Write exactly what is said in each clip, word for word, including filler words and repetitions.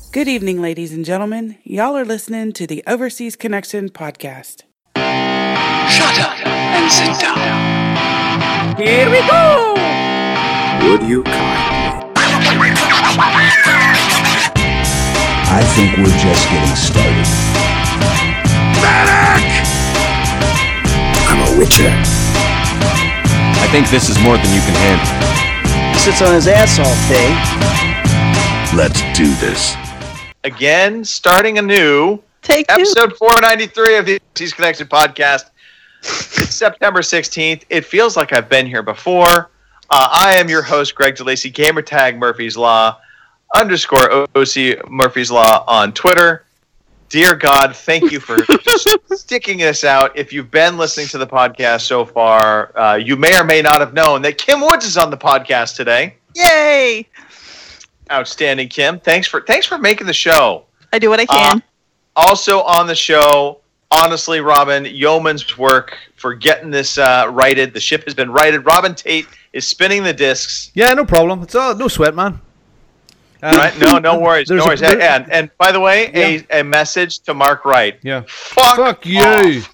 Good evening, ladies and gentlemen. Y'all are listening to the Overseas Connection podcast. Shut up and sit down. Here we go! Would you kindly? I think we're just getting started. Medic! I'm a witcher. I think this is more than you can handle. He sits on his ass all day. Let's do this. Again, starting anew. Take two. Episode four ninety-three of the Overseas Connection podcast. It's September sixteenth. It feels like I've been here before. Uh, I am your host, Greg DeLacy, gamertag Murphy's Law, underscore O C Murphy's Law on Twitter. Dear God, thank you for sticking this out. If you've been listening to the podcast so far, uh, you may or may not have known that Kim Woods is on the podcast today. Yay! Outstanding, Kim. Thanks for thanks for making the show. I do what I can. Uh, also on the show, honestly, Robin, yeoman's work for getting this uh, righted. The ship has been righted. Robin Tate is spinning the discs. Yeah, no problem. It's all no sweat, man. Um, right? No, no worries. No there's a- worries. there- and, and by the way, Yeah. a, a message to Mark Wright. Yeah. Fuck, Fuck you. off.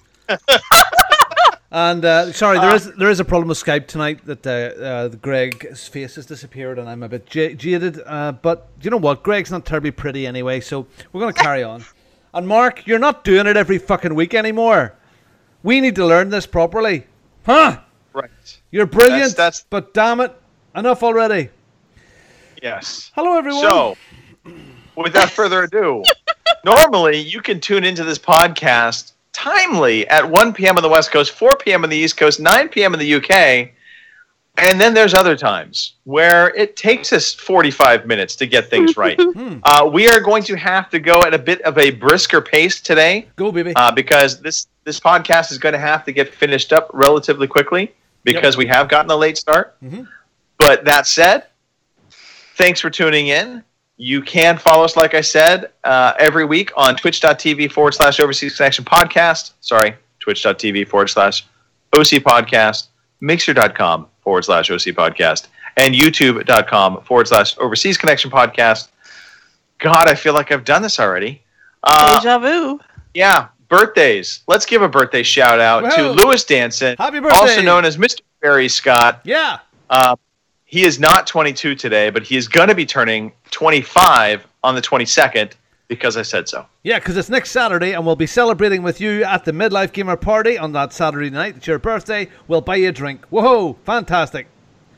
And uh, sorry, there is there is a problem with Skype tonight that uh, uh, Greg's face has disappeared, and I'm a bit j- jaded. Uh, but you know what? Greg's not terribly pretty anyway, so we're gonna carry on. And Mark, you're not doing it every fucking week anymore. We need to learn this properly, huh? Right. You're brilliant, That's- that's- but damn it, enough already. Yes. Hello, everyone. So, without further ado, normally you can tune into this podcast timely at one p.m. on the West Coast, four p.m. on the East Coast, nine p.m. in the U K. And then there's other times where it takes us forty-five minutes to get things right. uh, we are going to have to go at a bit of a brisker pace today Go, baby. uh, because this, this podcast is going to have to get finished up relatively quickly because Yep. we have gotten a late start. Mm-hmm. But that said, thanks for tuning in. You can follow us, like I said, uh, every week on twitch.tv forward slash Overseas Connection Podcast. Sorry, twitch.tv forward slash OC Podcast, mixer.com forward slash OC Podcast, and youtube.com forward slash Overseas Connection Podcast. God, I feel like I've done this already. Uh, Deja vu. yeah, birthdays. Let's give a birthday shout out to Well, Lewis Danson, happy birthday. also known as Mister Barry Scott. Yeah. Uh, he is not twenty-two today, but he is going to be turning twenty-five on the twenty-second because I said so. Yeah, because it's next Saturday, and we'll be celebrating with you at the Midlife Gamer Party on that Saturday night. It's your birthday. We'll buy you a drink. Whoa, fantastic.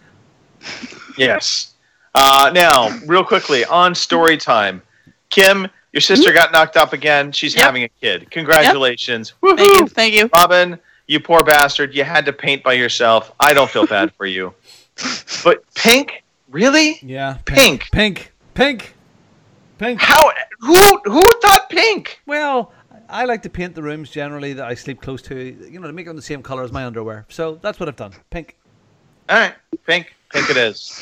Yes. Uh, now, real quickly, on story time. Kim, your sister got knocked up again. She's Yep. having a kid. Congratulations. Thank you. Thank you. Robin, you poor bastard. You had to paint by yourself. I don't feel bad for you. But pink? Really? Yeah. Pink. Pink. Pink. Pink. How? Who? Who thought pink? Well, I like to paint the rooms generally that I sleep close to, you know, to make them the same color as my underwear. So that's what I've done. Pink. All right, pink, pink it is.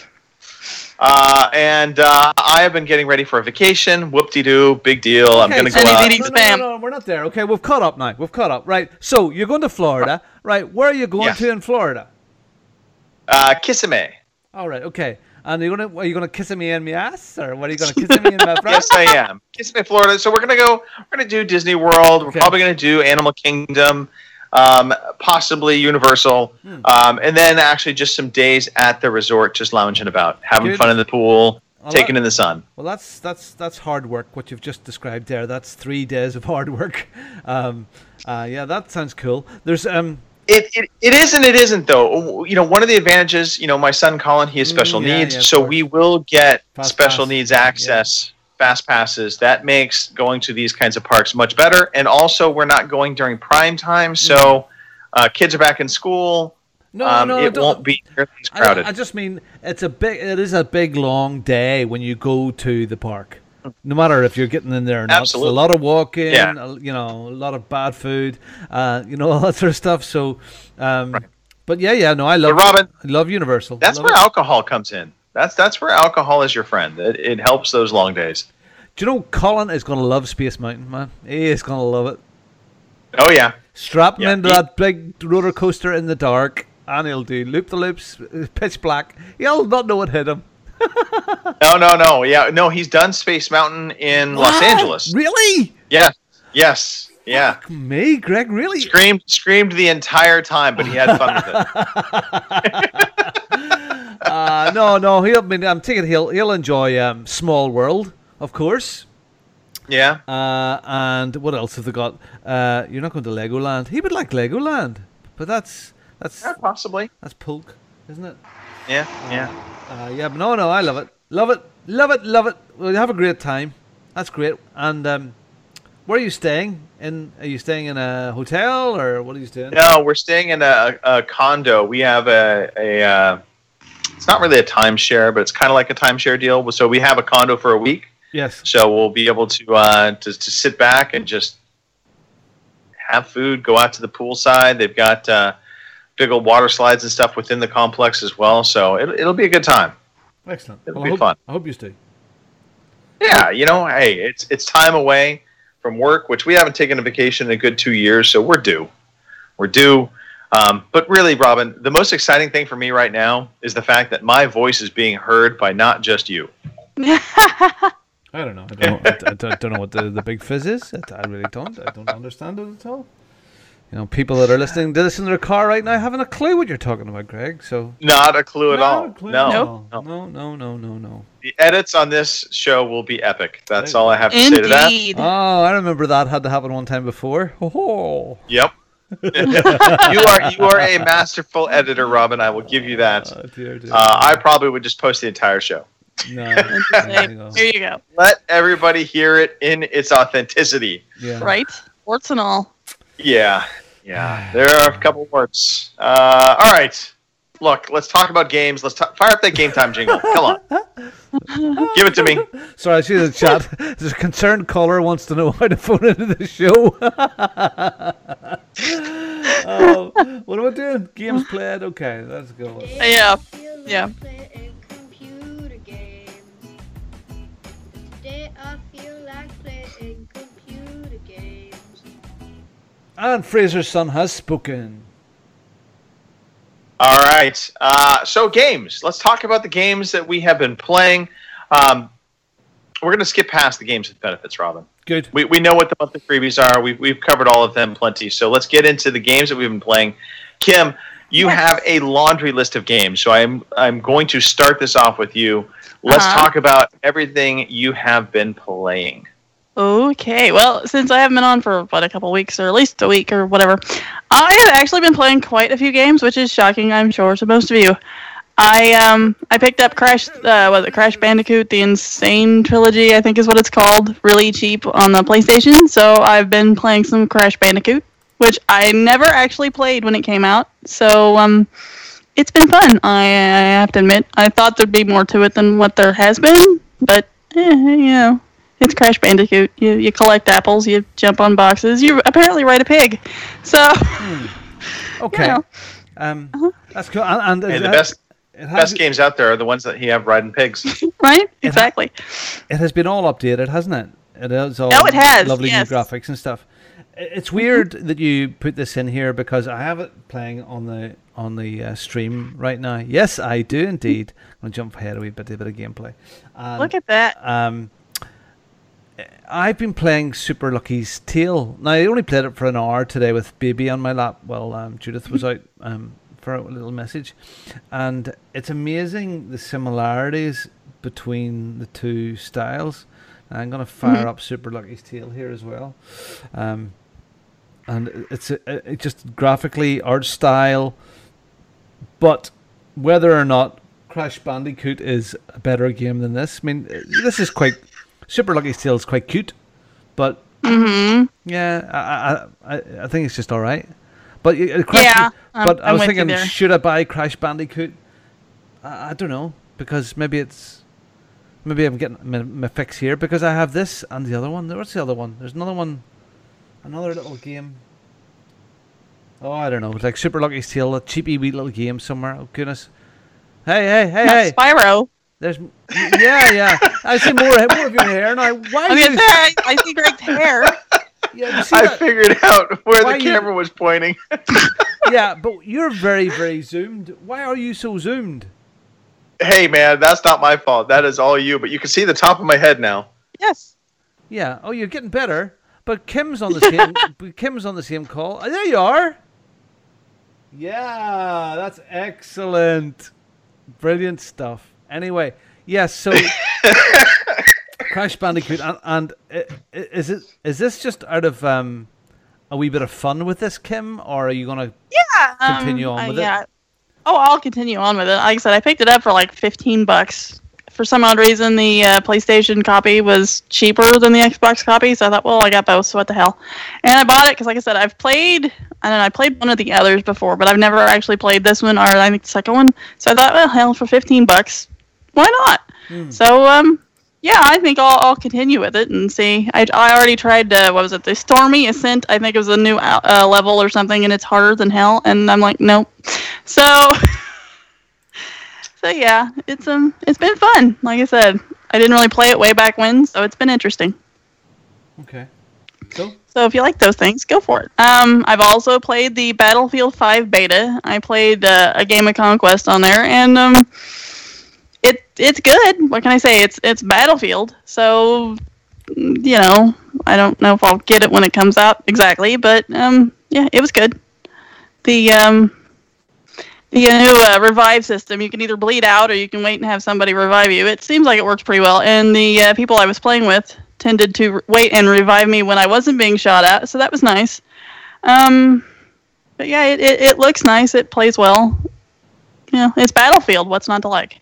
Uh, and uh, I have been getting ready for a vacation. Whoop-de-doo, big deal. I'm Okay, going to so- go out. Itty-bitty No, no, spam. no, no, we're not there. Okay, we've caught up now. We've caught up. Right. So you're going to Florida. Right. Where are you going Yes. to in Florida? Uh, Kissimmee. All right. Okay. And are you gonna are you gonna kiss me in my ass, or what are you gonna kiss me in my front? Yes, I am. Kissimmee, Florida. So we're going to go, we're going to do Disney World. Okay. We're probably going to do Animal Kingdom, um, possibly Universal. Hmm. Um, and then actually just some days at the resort, just lounging about, having Good. fun in the pool, Well, taking that- in the sun. Well, that's that's that's hard work. What you've just described there. That's three days of hard work. Um, uh, yeah, that sounds cool. There's um. It, it it is and it isn't though. You know, one of the advantages, you know, my son Colin, he has special Mm, yeah, needs, yeah, of so course. we will get Fast special pass. needs access, fast passes. That makes going to these kinds of parks much better. And also, we're not going during prime time, so uh, kids are back in school. No, um, no, it don't- won't be nearly as I, crowded. I just mean it's a big. It is a big long day when you go to the park. No matter if you're getting in there or not, it's Absolutely. a lot of walking. Yeah. a- You know, a lot of bad food. Uh, you know, all that sort of stuff. So, um, but yeah, yeah. No, I love. But Robin, I love Universal. That's Love where it. alcohol comes in. That's that's where alcohol is your friend. It, it helps those long days. Do you know Colin is going to love Space Mountain, man? He is going to love it. Oh yeah. Strap him Yeah, into he- that big roller coaster in the dark, and he'll do loop the loops, pitch black. He'll not know what hit him. No, no, no. Yeah, no. He's done Space Mountain in Los Angeles. Really? Yeah. Yes. Yeah. Fuck me, Greg. Really? Screamed, screamed the entire time, but he had fun with it. uh, no, no. He'll. I mean, I'm thinking he'll he'll enjoy um, Small World, of course. Yeah. Uh, and what else have they got? Uh, you're not going to Legoland. He would like Legoland, but that's that's Yeah, possibly. that's Polk, isn't it? Yeah. Yeah. Uh, yeah, but no, no, I love it, love it, love it, love it. Well, you have a great time. That's great. And um, where are you staying? In are you staying in a hotel or what are you doing? No, we're staying in a, a condo. We have a, a uh, it's not really a timeshare, but it's kind of like a timeshare deal. So we have a condo for a week. Yes. So we'll be able to uh, to, to sit back and just have food, go out to the poolside. They've got uh, big old water slides and stuff within the complex as well. So it, it'll be a good time. Excellent. It'll Well, be I hope, fun. I hope you stay. Yeah, you know, hey, it's it's time away from work, which we haven't taken a vacation in a good two years, so we're due. We're due. Um, but really, Robin, the most exciting thing for me right now is the fact that my voice is being heard by not just you. I don't know. I don't know, I, I don't, don't know what the, the big fizz is. I, I really don't. I don't understand it at all. You know, people that are listening to this in their car right now haven't a clue what you're talking about, Greg. So Not a clue at Not all. a clue No. at Nope. all. No, no, no, no, no. The edits on this show will be epic. That's all I have to say to that. Indeed. Oh, I remember that had to happen one time before. Oh, Yep. you are you are a masterful editor, Robin. I will give you that. oh dear, dear. Uh, I probably would just post the entire show. no. Say, There you go. Here you go. Let everybody hear it in its authenticity. Yeah. Right? Warts and all. Yeah, yeah. There are a couple words. Uh, all right. Look, let's talk about games. Let's ta- fire up that game time jingle. Come on. Give it to me. Sorry, I see the chat. There's a concerned caller wants to know how to phone into the show. Oh, what am I doing? Games played. Okay, let's go. Yeah. Yeah. Playing computer games. Today I feel like playing computer games. And Fraser's son has spoken. All right. Uh, so games. Let's talk about the games that we have been playing. Um, we're going to skip past the games with benefits, Robin. Good. We we know what the monthly freebies are. We've, we've covered all of them plenty. So let's get into the games that we've been playing. Kim, you Yes. have a laundry list of games. So I'm, I'm going to start this off with you. Let's Uh-huh. talk about everything you have been playing. Okay, well, since I haven't been on for, what, a couple weeks, or at least a week, or whatever, I have actually been playing quite a few games, which is shocking, I'm sure, to most of you. I um I picked up Crash, uh, was it Crash Bandicoot, the Insane Trilogy, I think is what it's called, really cheap on the PlayStation, so I've been playing some Crash Bandicoot, which I never actually played when it came out, so um it's been fun, I, I have to admit. I thought there'd be more to it than what there has been, but, eh, you know. It's Crash Bandicoot. You you collect apples, you jump on boxes, you apparently ride a pig. So, Okay. you know, Um, Uh-huh. that's cool. And, and And it the ha- best it has, best games out there are the ones that you have riding pigs. right? Exactly. It has been all updated, hasn't it? It is all Oh, it has, lovely yes. new graphics and stuff. I- It's weird that you put this in here because I have it playing on the on the uh, stream right now. Yes, I do indeed. I'm gonna jump ahead a wee bit, a bit of gameplay. And, Look at that. Um, I've been playing Super Lucky's Tale. Now, I only played it for an hour today with baby on my lap while um, Judith was out um, for a little message. And it's amazing the similarities between the two styles. I'm going to fire Mhm. up Super Lucky's Tale here as well. Um, and it's a, it just graphically, art style. But whether or not Crash Bandicoot is a better game than this, I mean, this is quite... Super Lucky's Tale is quite cute, but Mm-hmm. yeah, I, I I I think it's just all right. But uh, Crash, Yeah, I'm- but I I'm was with you thinking, there. should I buy Crash Bandicoot? I, I don't know, because maybe it's maybe I'm getting my, my fix here because I have this and the other one. What's the other one? There's another one, another little game. Oh, I don't know. It's like Super Lucky's Tale, a cheapy wee little game somewhere. Oh goodness! Hey, hey, hey, hey! Spyro. There's, yeah, yeah. I see more, more of your hair now. Why? I do mean, you, I, I see Greg's hair. yeah, you see I that? figured out where Why the you- camera was pointing. Yeah, but you're very, very zoomed. Why are you so zoomed? Hey, man, that's not my fault. That is all you. But you can see the top of my head now. Yes. Yeah. Oh, you're getting better. But Kim's on the same. but Kim's on the same call. Oh, there you are. Yeah, that's excellent. Brilliant stuff. Anyway, yes. So, Crash Bandicoot, and, and uh, is it is this just out of um, a wee bit of fun with this, Kim, or are you gonna Yeah. continue um, on uh, with yeah. it? Oh, I'll continue on with it. Like I said, I picked it up for like fifteen bucks. For some odd reason, the uh, PlayStation copy was cheaper than the Xbox copy, so I thought, well, I got both, so what the hell? And I bought it because, like I said, I've played, I don't know, I played one of the others before, but I've never actually played this one, or I think the second one. So I thought, well, hell, for fifteen bucks, why not? Hmm. So, um, yeah, I think I'll, I'll continue with it and see. I, I already tried, uh, what was it, the Stormy Ascent, I think it was a new uh, level or something, and it's harder than hell, and I'm like, nope. So... So yeah, it's um, it's been fun. Like I said, I didn't really play it way back when, so it's been interesting. Okay. So. So if you like those things, go for it. Um, I've also played the Battlefield five beta. I played uh, a game of Conquest on there, and um, it it's good. What can I say? It's it's Battlefield, so you know, I don't know if I'll get it when it comes out exactly, but um, yeah, it was good. The um. The new uh, revive system, you can either bleed out or you can wait and have somebody revive you. It seems like it works pretty well, and the uh, people I was playing with tended to re- wait and revive me when I wasn't being shot at, so that was nice. Um, but yeah, it, it, it looks nice. It plays well. You know, it's Battlefield. What's not to like?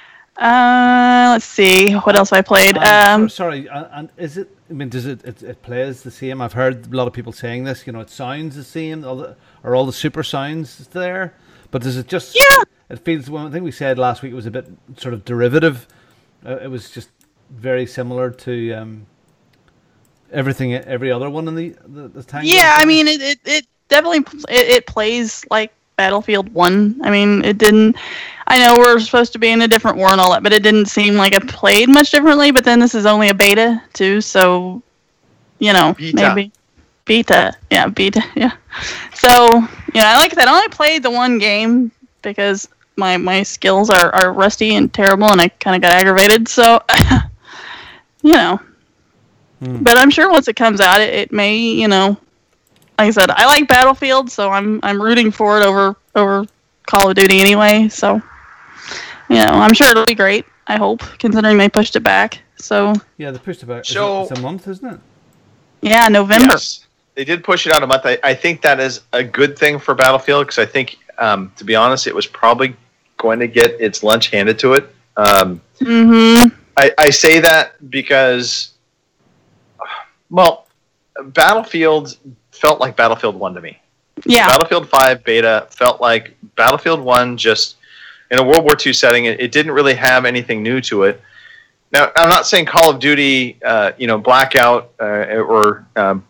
Uh, let's see. What else I played? Um, Um, sorry, and, and is it? I mean, does it, it? It plays the same. I've heard a lot of people saying this. You know, it sounds the same. All the, are all the super sounds there? But does it just? Yeah. It feels. Well, I think we said last week it was a bit sort of derivative. Uh, it was just very similar to um, everything, every other one in the the, the tank. Yeah, I mean, it, it, it definitely it, it plays like Battlefield one. I mean, it didn't. I know we're supposed to be in a different war and all that, but it didn't seem like it played much differently. But then this is only a beta too, so you know, Beta. maybe beta. Yeah, beta. Yeah. So you know, like I said, I only played the one game because my my skills are, are rusty and terrible, and I kind of got aggravated. So you know. But I'm sure once it comes out, it, it may, you know, like I said, I like Battlefield, so I'm I'm rooting for it over over Call of Duty anyway. So, you know, I'm sure it'll be great. I hope, considering they pushed it back. So yeah, they pushed it back. So- It's a month, isn't it? yeah, November. Yes. They did push it out a month. I, I think that is a good thing for Battlefield because I think, um, to be honest, it was probably going to get its lunch handed to it. Um, Mm-hmm. I, I say that because, well, Battlefield felt like Battlefield one to me. Yeah. Battlefield five beta felt like Battlefield one just in a World War Two setting. It, it didn't really have anything new to it. Now, I'm not saying Call of Duty, uh, you know, Blackout uh, or, um,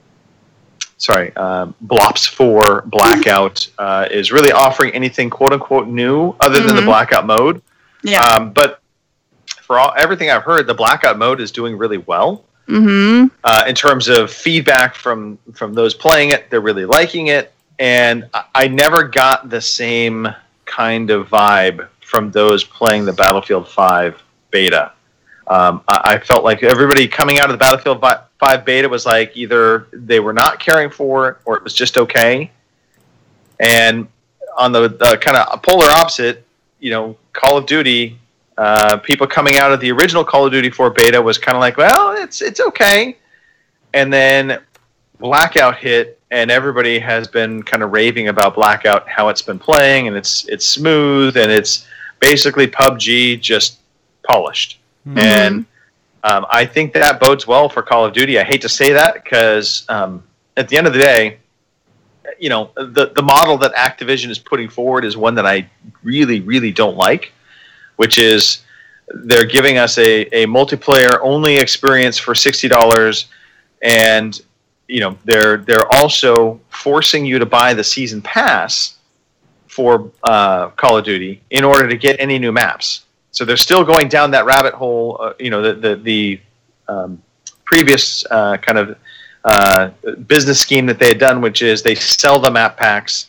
sorry, um, Blops four Blackout uh, is really offering anything quote-unquote new other than the Mhm. Blackout mode. Yeah. Um, but for all, everything I've heard, the Blackout mode is doing really well. Mm-hmm. Uh, in terms of feedback from, from those playing it, they're really liking it. And I, I never got the same kind of vibe from those playing the Battlefield five beta. Um, I, I felt like everybody coming out of the Battlefield five beta was like either they were not caring for it or it was just okay. And on the, the kind of polar opposite, you know, Call of Duty, uh, people coming out of the original Call of Duty four beta was kind of like, well, it's it's okay. And then Blackout hit, and everybody has been kind of raving about Blackout, how it's been playing, and it's it's smooth, and it's basically P U B G just polished. Mm-hmm. And um, I think that bodes well for Call of Duty. I hate to say that because um, at the end of the day, you know, the the model that Activision is putting forward is one that I really, really don't like, which is they're giving us a, a multiplayer only experience for sixty dollars, and you know they're they're also forcing you to buy the season pass for uh, Call of Duty in order to get any new maps. So they're still going down that rabbit hole. Uh, you know the the, the um, previous uh, kind of uh, business scheme that they had done, which is they sell the map packs,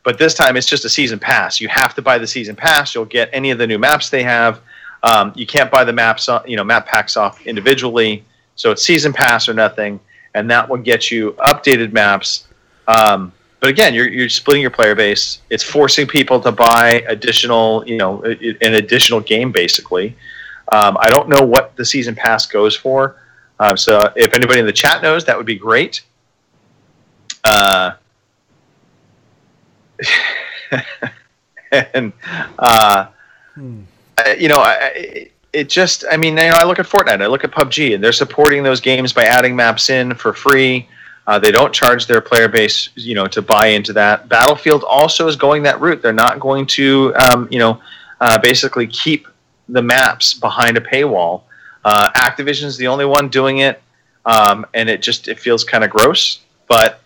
but this time it's just a season pass. You have to buy the season pass. You'll get any of the new maps they have. Um, you can't buy the maps, you know, map packs off individually. So it's season pass or nothing, and that will get you updated maps. Um, but again, you're you're splitting your player base. It's forcing people to buy additional, you know, an additional game basically. Um, I don't know what the season pass goes for. Uh, so if anybody in the chat knows, that would be great. Uh, and uh, hmm. you know, I, it just, I mean, you know, I look at Fortnite, I look at P U B G, and they're supporting those games by adding maps in for free. Uh, they don't charge their player base, you know, to buy into that. Battlefield also is going that route. They're not going to, um, you know, uh, basically keep the maps behind a paywall. Uh, Activision's the only one doing it, um, and it just it feels kind of gross. But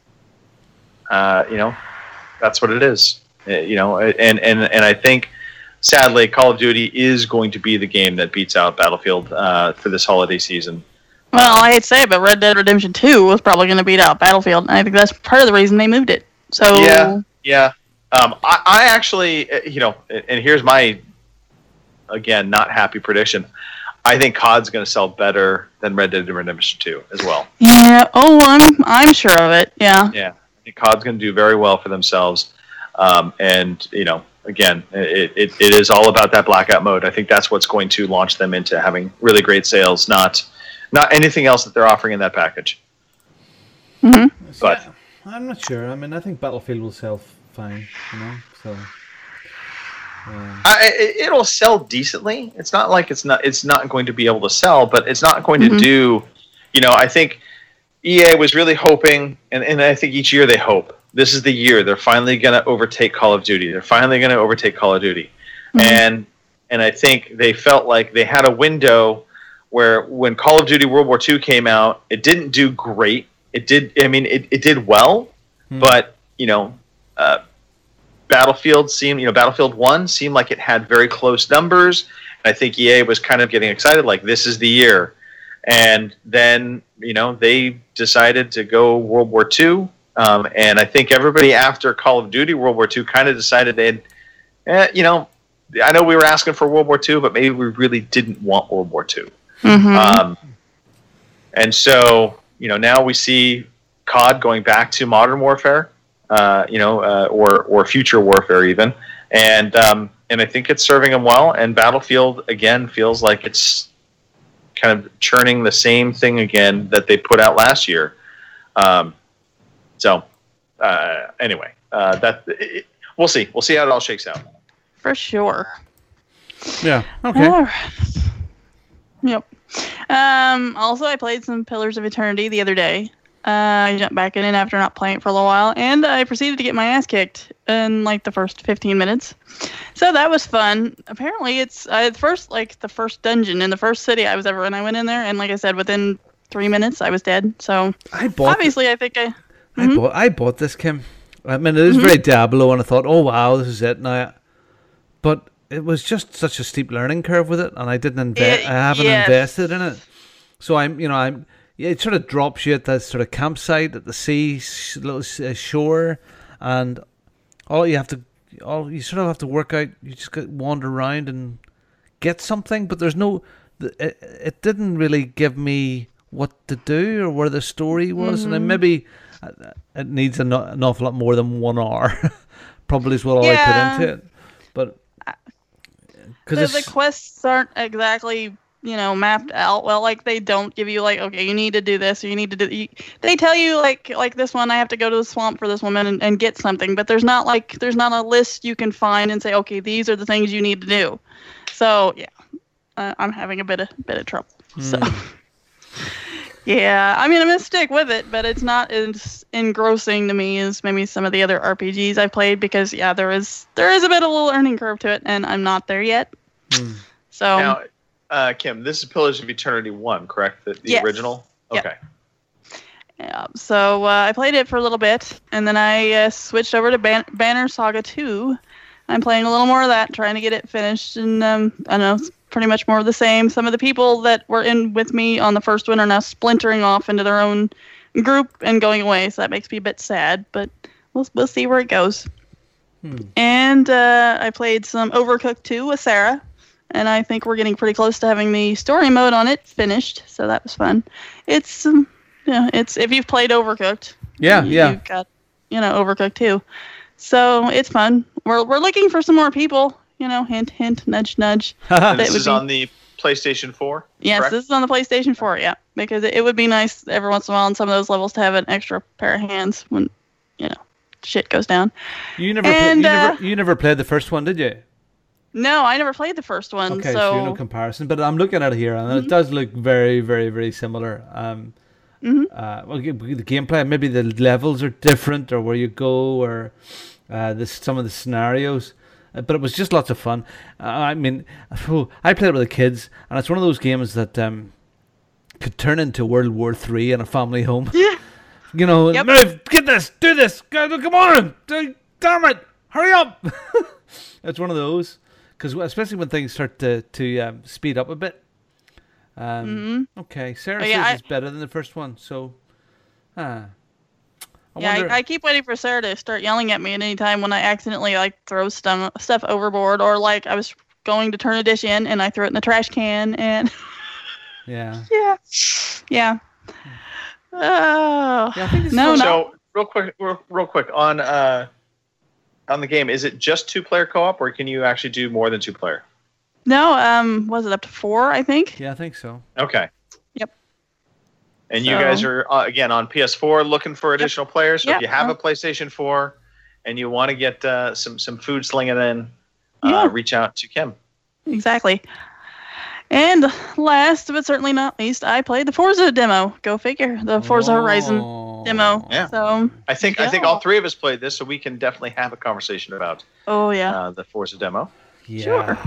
uh, you know, that's what it is. Uh, you know, and and and I think sadly, Call of Duty is going to be the game that beats out Battlefield uh, for this holiday season. Well, I hate to say it, but Red Dead Redemption two was probably going to beat out Battlefield, and I think that's part of the reason they moved it. So yeah, yeah. Um, I, I actually, you know, and here's my again not happy prediction. I think C O D's going to sell better than Red Dead Redemption two as well. Yeah. Oh, I'm I'm sure of it. Yeah. Yeah. I think C O D's going to do very well for themselves, um, and you know, again, it, it it is all about that blackout mode. I think that's what's going to launch them into having really great sales, not not anything else that they're offering in that package. Mm-hmm. But yeah, I'm not sure. I mean, I think Battlefield will sell fine, you know. So. Um, I, it'll sell decently. It's not like it's not it's not going to be able to sell, but it's not going mm-hmm. to do. You know, I think E A was really hoping, and, and I think each year they hope this is the year they're finally going to overtake Call of Duty. They're finally going to overtake Call of Duty, mm-hmm. and and I think they felt like they had a window where when Call of Duty World War Two came out, it didn't do great. It did. I mean, it, it did well, mm-hmm. but you know. Uh, Battlefield seemed, you know, Battlefield one seemed like it had very close numbers. And I think E A was kind of getting excited, like this is the year. And then, you know, they decided to go World War Two. Um, and I think everybody after Call of Duty World War Two kind of decided they'd, eh, you know, I know we were asking for World War Two, but maybe we really didn't want World War Two. Mm-hmm. Um, and so, you know, now we see C O D going back to Modern Warfare. Uh, you know, uh, or or future warfare even, and um, and I think it's serving them well. And Battlefield again feels like it's kind of churning the same thing again that they put out last year. Um, so uh, anyway, uh, that it, we'll see. We'll see how it all shakes out. For sure. Yeah. Okay. All right. Yep. Um, also, I played some Pillars of Eternity the other day. Uh, I jumped back in it after not playing it for a little while, and I proceeded to get my ass kicked in like the first fifteen minutes. So that was fun. Apparently, it's uh, the first like the first dungeon in the first city I was ever in. I went in there, and like I said, within three minutes I was dead. So I bought obviously, the, I think I. I Mm-hmm. bought I bought this, Kim. I mean, it is Mm-hmm. very Diablo, and I thought, oh wow, this is it now. But it was just such a steep learning curve with it, and I didn't invest. It, I haven't yes. invested in it, so I'm, you know, I'm. Yeah, it sort of drops you at that sort of campsite at the sea, little shore, and all you have to, all you sort of have to work out. You just got wander around and get something, but there's no. It, it didn't really give me what to do or where the story was, mm-hmm. and then maybe it needs an, an awful lot more than one hour. Probably is what all yeah. I put into it, but because the, the quests aren't exactly. You know, mapped out well. Like they don't give you like, okay, you need to do this or you need to do. You, they tell you like, like this one, I have to go to the swamp for this woman and, and get something. But there's not like, there's not a list you can find and say, okay, these are the things you need to do. So yeah, uh, I'm having a bit of bit of trouble. Mm. So yeah, I mean, I'm gonna stick with it, but it's not as engrossing to me as maybe some of the other R P Gs I've played because yeah, there is there is a bit of a learning curve to it, and I'm not there yet. Mm. So. Now, Uh, Kim, this is Pillars of Eternity one, correct? The, the yes. original? Okay. Yep. Yeah, so uh, I played it for a little bit, and then I uh, switched over to Ban- Banner Saga two. I'm playing a little more of that, trying to get it finished, and um, I don't know, it's pretty much more of the same. Some of the people that were in with me on the first one are now splintering off into their own group and going away, so that makes me a bit sad, but we'll, we'll see where it goes. And uh, I played some Overcooked two with Sarah, and I think we're getting pretty close to having the story mode on it finished. So that was fun. It's um, yeah, it's if you've played Overcooked, Yeah, you, yeah. you've got you know Overcooked two. So it's fun. We're we're looking for some more people. You know, hint, hint, nudge, nudge. And That this would is be- on the PlayStation four. Yes, correct? this is on the PlayStation four. Yeah, because it, it would be nice every once in a while on some of those levels to have an extra pair of hands when you know shit goes down. You never, And, pla- you, uh, never you never played the first one, did you? No, I never played the first one. Okay, so, so you know comparison, but I'm looking at it here, and it does look very, very, very similar. Um, uh, well, g- the gameplay, maybe the levels are different, or where you go, or uh, this some of the scenarios. Uh, but it was just lots of fun. Uh, I mean, phew, I played it with the kids, and it's one of those games that um, could turn into World War Three in a family home. Yeah. You know, Yep. move, get this, do this, go, come on, do- damn it, hurry up. It's one of those, because especially when things start to, to um, speed up a bit. Um, Okay, Sarah Oh, says yeah, I- it's better than the first one, so. Ah. I Yeah, wonder- I, I keep waiting for Sarah to start yelling at me at any time when I accidentally like throw stuff stuff overboard, or like I was going to turn a dish in and I threw it in the trash can, and yeah. yeah, yeah. Oh, Yeah, I think this no, is no. So real quick, real, real quick on uh, on the game, is it just two player co-op, or can you actually do more than two player? No, um, was it up to four? I think. Yeah, I think so. Okay. Yep. And you So- guys are uh, again on P S four looking for additional players. So Yep. if you have Uh, a PlayStation four and you want to get uh, some some food slinging in, Yeah. uh, reach out to Kim. Exactly. And last but certainly not least, I played the Forza demo. Go figure, the Forza Horizon Oh. demo. Yeah. So, I think I think Yeah. all three of us played this, so we can definitely have a conversation about oh yeah. uh, the Forza demo. Yeah. Sure.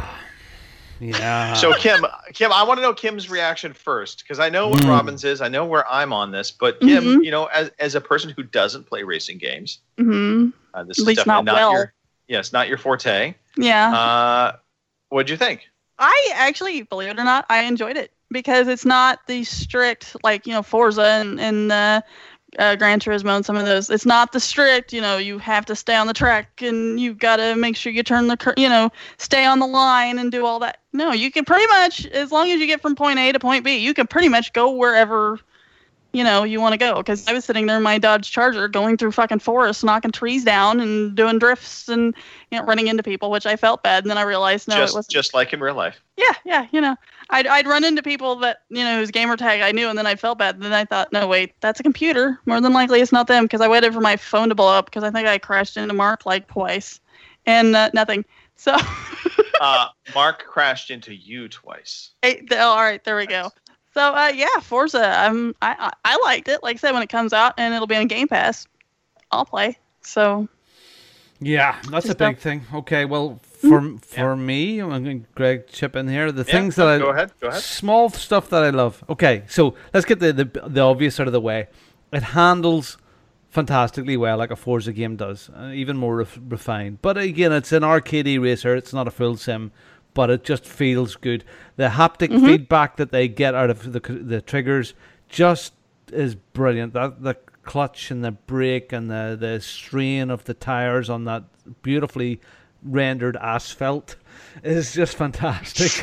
Yeah. So Kim, Kim, I want to know Kim's reaction first, because I know what Mm. Robin's is. I know where I'm on this, but Kim, Mhm. you know, as as a person who doesn't play racing games, hmm uh, this At is least definitely not not, well. your yes, not your forte. Yeah. Uh, what'd you think? I actually, believe it or not, I enjoyed it because it's not the strict, like, you know, Forza and, and uh, uh, Gran Turismo and some of those. It's not the strict, you know, you have to stay on the track and you've got to make sure you turn the, cur- you know, stay on the line and do all that. No, you can pretty much, as long as you get from point A to point B, you can pretty much go wherever, you know, you want to go. Because I was sitting there in my Dodge Charger going through fucking forests, knocking trees down and doing drifts and, you know, running into people, which I felt bad. And then I realized, no, just it wasn't. just like in real life. Yeah, yeah, you know, I'd I'd run into people that, you know, whose gamer tag I knew, and then I felt bad. And then I thought, no, wait, that's a computer. More than likely, it's not them, because I waited for my phone to blow up because I think I crashed into Mark like twice, and uh, nothing. So, Uh, Mark crashed into you twice. hey, th- all right, there we go. So, uh, yeah, Forza, um, I, I I liked it. Like I said, when it comes out and it'll be on Game Pass, I'll play. So, Yeah, that's a Just big a- thing. Okay, well, for for me, I'm going to Greg chip in here. The Yeah, things that I go ahead, go ahead. small stuff that I love. Okay, so let's get the, the the obvious out of the way. It handles fantastically well, like a Forza game does, uh, even more ref- refined. But again, it's an arcadey racer. It's not a full sim, but it just feels good. The haptic feedback that they get out of the the triggers just is brilliant. That the clutch and the brake and the the strain of the tires on that beautifully rendered asphalt is just fantastic.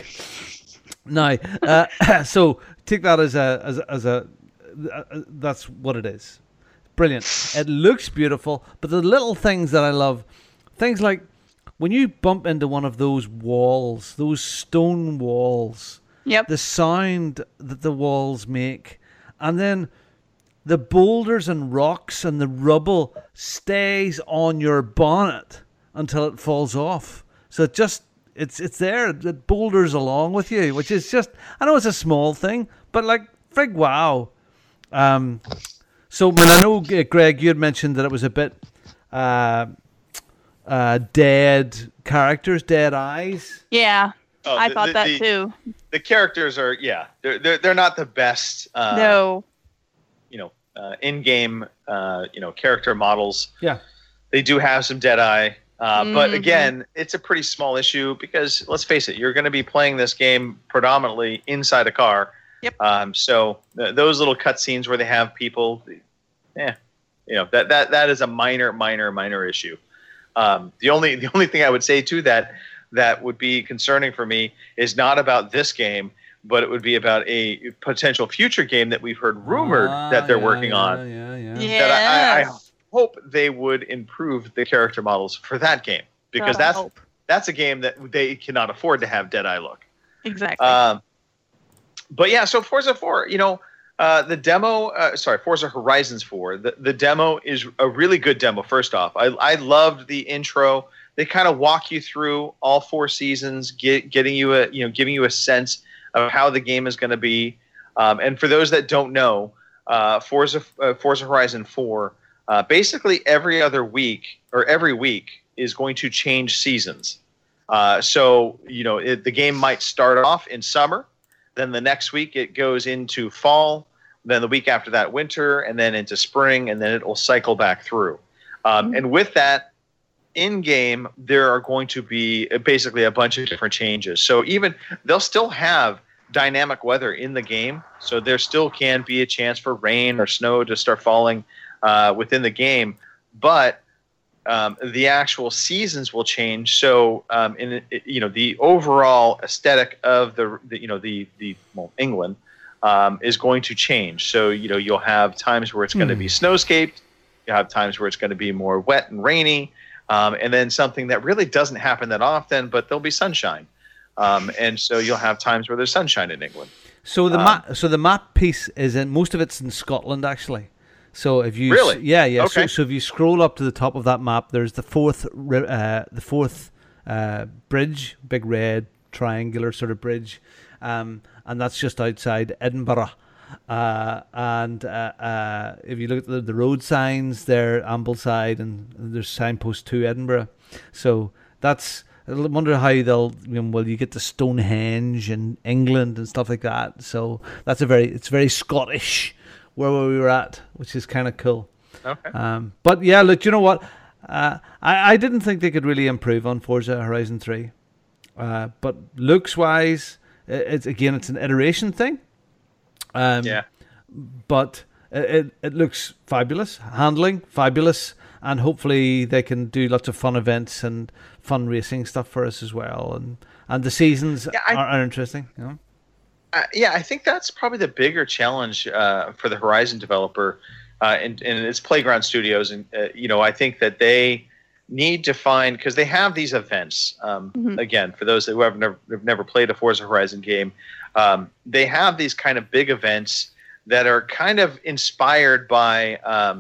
Now, uh, so take that as a as a, as a uh, that's what it is. Brilliant. It looks beautiful, but the little things that I love, things like when you bump into one of those walls, those stone walls, yep. the sound that the walls make, and then the boulders and rocks and the rubble stays on your bonnet until it falls off. So it just it's it's there. It boulders along with you, which is just, I know it's a small thing, but like frig wow. Um, so when I know uh, Greg, you had mentioned that it was a bit uh, uh, dead characters, dead eyes. Yeah, Oh, I the- thought the- that the- too. The characters are yeah, they're they're, they're not the best. Uh, no. you know, uh, in-game, uh, you know, character models. Yeah. They do have some dead eye, uh, but Mhm. again, it's a pretty small issue because let's face it, you're going to be playing this game predominantly inside a car. Yep. Um, so th- those little cutscenes where they have people, yeah, you know, that that that is a minor, minor, minor issue. Um, the only the only thing I would say to that that would be concerning for me is not about this game, but it would be about a potential future game that we've heard rumored Ah, that they're yeah, working yeah, on. Yeah, yeah. Yeah. That I, I, I hope they would improve the character models for that game, because God, I that's hope. that's a game that they cannot afford to have Deadeye look. Exactly. Um, but yeah, so Forza four, you know, uh, the demo, uh, sorry, Forza Horizons four, the, the demo is a really good demo, first off. I, I loved the intro. They kind of walk you through all four seasons, get, getting you a, you know, giving you a sense of how the game is going to be. Um, and for those that don't know, uh, Forza, uh, Forza Horizon four, uh, basically every other week or every week is going to change seasons. Uh, so, you know, it, the game might start off in summer. Then the next week it goes into fall, then the week after that winter, and then into spring, and then it will cycle back through. Um, and with that, in-game, there are going to be basically a bunch of different changes. So even they'll still have dynamic weather in the game, so there still can be a chance for rain or snow to start falling uh, within the game, but Um, the actual seasons will change. So, um, in you know, the overall aesthetic of the, the you know the the well, England um, is going to change. So, you know, you'll have times where it's going to be snowscaped. You'll have times where it's going to be more wet and rainy, um, and then something that really doesn't happen that often, but there'll be sunshine. Um, and so you'll have times where there's sunshine in England. So the Um, map, so the map piece is in most of it's in Scotland actually. So if you Really? yeah yeah so, Okay. so if you scroll up to the top of that map, there's the fourth ri- uh, the fourth uh, bridge, big red triangular sort of bridge, um, and that's just outside Edinburgh. Uh, and uh, uh, if you look at the, the road signs, they're Ambleside, and there's signposts to Edinburgh. So that's I wonder how they'll you know, well you get to Stonehenge in England and stuff like that. So that's a very it's very Scottish where we were at, which is kind of cool. Okay. Um, but yeah, look, you know what? Uh, I, I didn't think they could really improve on Forza Horizon three. Uh, but looks-wise, it, it's again, it's an iteration thing. Um, Yeah. But it, it, it looks fabulous. Handling, fabulous. And hopefully they can do lots of fun events and fun racing stuff for us as well. And, and the seasons Yeah, I- are, are interesting. You know? Uh, yeah, I think that's probably the bigger challenge uh, for the Horizon developer, uh, and, and it's Playground Studios. And uh, you know, I think that they need to find, because they have these events. Um, Mhm. Again, for those who have never, have never played a Forza Horizon game, um, they have these kind of big events that are kind of inspired by um,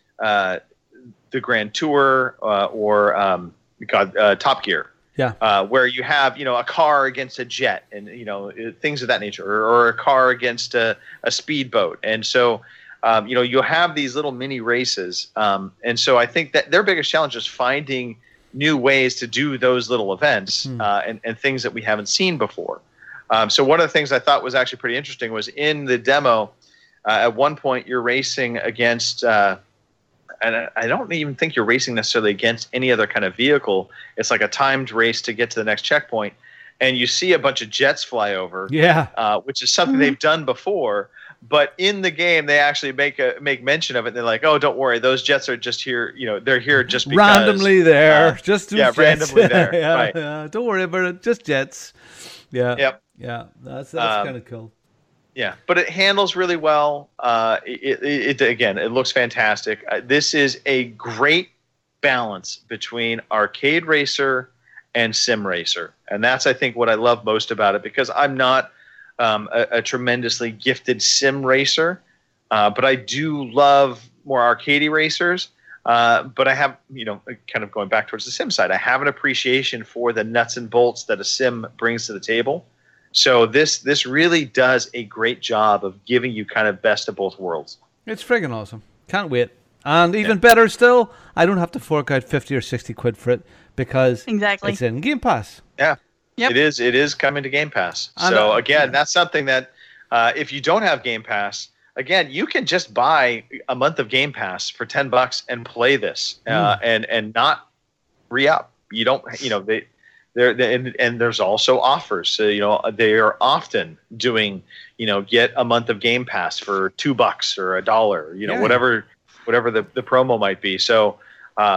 uh, the Grand Tour uh, or um, God, uh, Top Gear. Yeah. Uh, where you have, you know, a car against a jet and, you know, things of that nature, or, or a car against a, a speedboat. And so, um, you know, you'll have these little mini races. Um, and so I think that their biggest challenge is finding new ways to do those little events Hmm. uh, and, and things that we haven't seen before. Um, so one of the things I thought was actually pretty interesting was in the demo, uh, at one point you're racing against uh, and I- I don't even think you're racing necessarily against any other kind of vehicle. It's like a timed race to get to the next checkpoint, and you see a bunch of jets fly over, Yeah. uh, which is something they've done before. But in the game, they actually make a make mention of it. They're like, "Oh, don't worry, those jets are just here. You know, they're here just because randomly there, uh, just yeah, jets. randomly there, yeah, right. yeah, don't worry about it, just jets. Yeah, Yep. yeah, that's that's Um, kind of cool. Yeah, but it handles really well. Uh, it, it, it again, it looks fantastic. Uh, this is a great balance between arcade racer and sim racer, and that's I think what I love most about it, because I'm not um, a, a tremendously gifted sim racer, uh, but I do love more arcadey racers. Uh, but I have, you know, kind of going back towards the sim side, I have an appreciation for the nuts and bolts that a sim brings to the table. So this this really does a great job of giving you kind of best of both worlds. It's friggin' awesome. Can't wait. And even better still, I don't have to fork out fifty or sixty quid for it because Exactly. it's in Game Pass. Yeah, Yep. it is. It is coming to Game Pass. And, So uh, again, yeah. that's something that uh, if you don't have Game Pass, again, you can just buy a month of Game Pass for ten bucks and play this, uh, Mm. and and not re-up. You don't, you know, they. There and, and there's also offers. So you know they are often doing, you know, get a month of Game Pass for two bucks or a dollar. You know, Yeah. whatever whatever the, the promo might be. So um,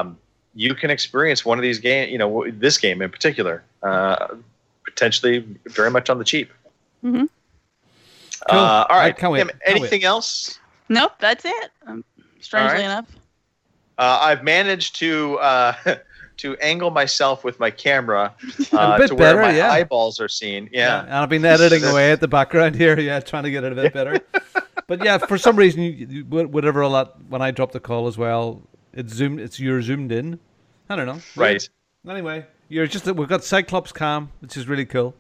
you can experience one of these games, you know, this game in particular, uh, potentially very much on the cheap. Mm-hmm. Cool. Uh, all I right. can't wait. Kim, Can't anything else? Nope, that's it. Um, strangely All right. enough. Uh, I've managed to uh, to angle myself with my camera uh, bit to where better, my yeah. eyeballs are seen. Yeah. And I've been editing away at the background here, yeah, trying to get it a bit better. But yeah, for some reason, you, you, whatever all that, when I dropped the call as well, it's zoomed. It's you're zoomed in. I don't know. Right. Anyway, you're just we've got Cyclops cam, which is really cool.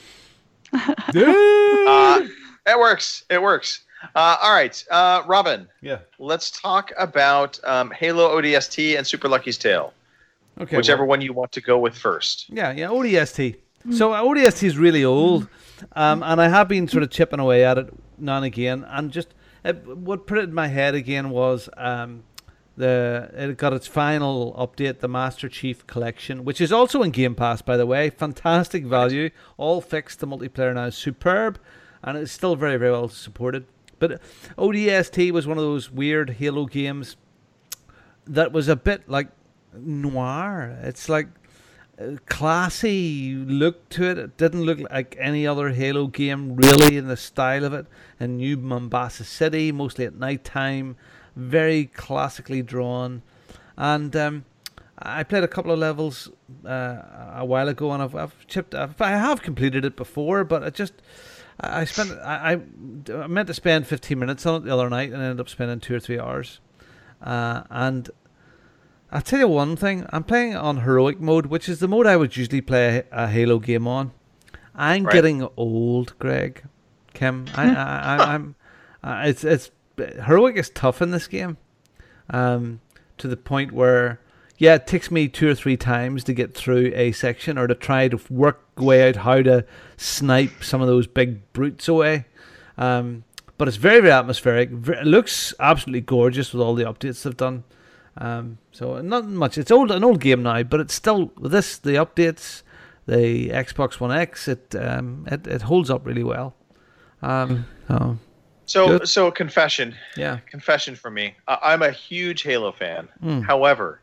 Uh, it works. It works. Uh, all right, uh, Robin. Yeah. Let's talk about um, Halo O D S T and Super Lucky's Tale. Okay. Whichever well, one you want to go with first. Yeah, yeah, O D S T. So uh, O D S T is really old, um, and I have been sort of chipping away at it now and again. And just it, what put it in my head again was um, the it got its final update, the Master Chief Collection, which is also in Game Pass, by the way. Fantastic value, all fixed. The multiplayer now is superb, and it's still very, very well supported. But O D S T was one of those weird Halo games that was a bit like noir. It's like a classy look to it. It didn't look like any other Halo game, really, in the style of it. In New Mombasa City, mostly at night time, very classically drawn. And um, I played a couple of levels uh, a while ago, and I've, I've chipped. I've, I have completed it before, but it just. I spent. I, I, I meant to spend fifteen minutes on it the other night, and ended up spending two or three hours. Uh, and I'll tell you one thing: I'm playing on heroic mode, which is the mode I would usually play a, a Halo game on. I'm Right. getting old, Greg, Kim. I, I, I, I'm. Uh, it's it's heroic is tough in this game, um, to the point where. Yeah, it takes me two or three times to get through a section or to try to work way out how to snipe some of those big brutes away. Um, but it's very, very atmospheric. It looks absolutely gorgeous with all the updates they've done. Um, so not much. It's old, an old game now, but it's still with this the updates, the Xbox One X. It um, it, it holds up really well. Um, so, So, Good. so confession. yeah. Confession for me. I I'm a huge Halo fan. Mm. However,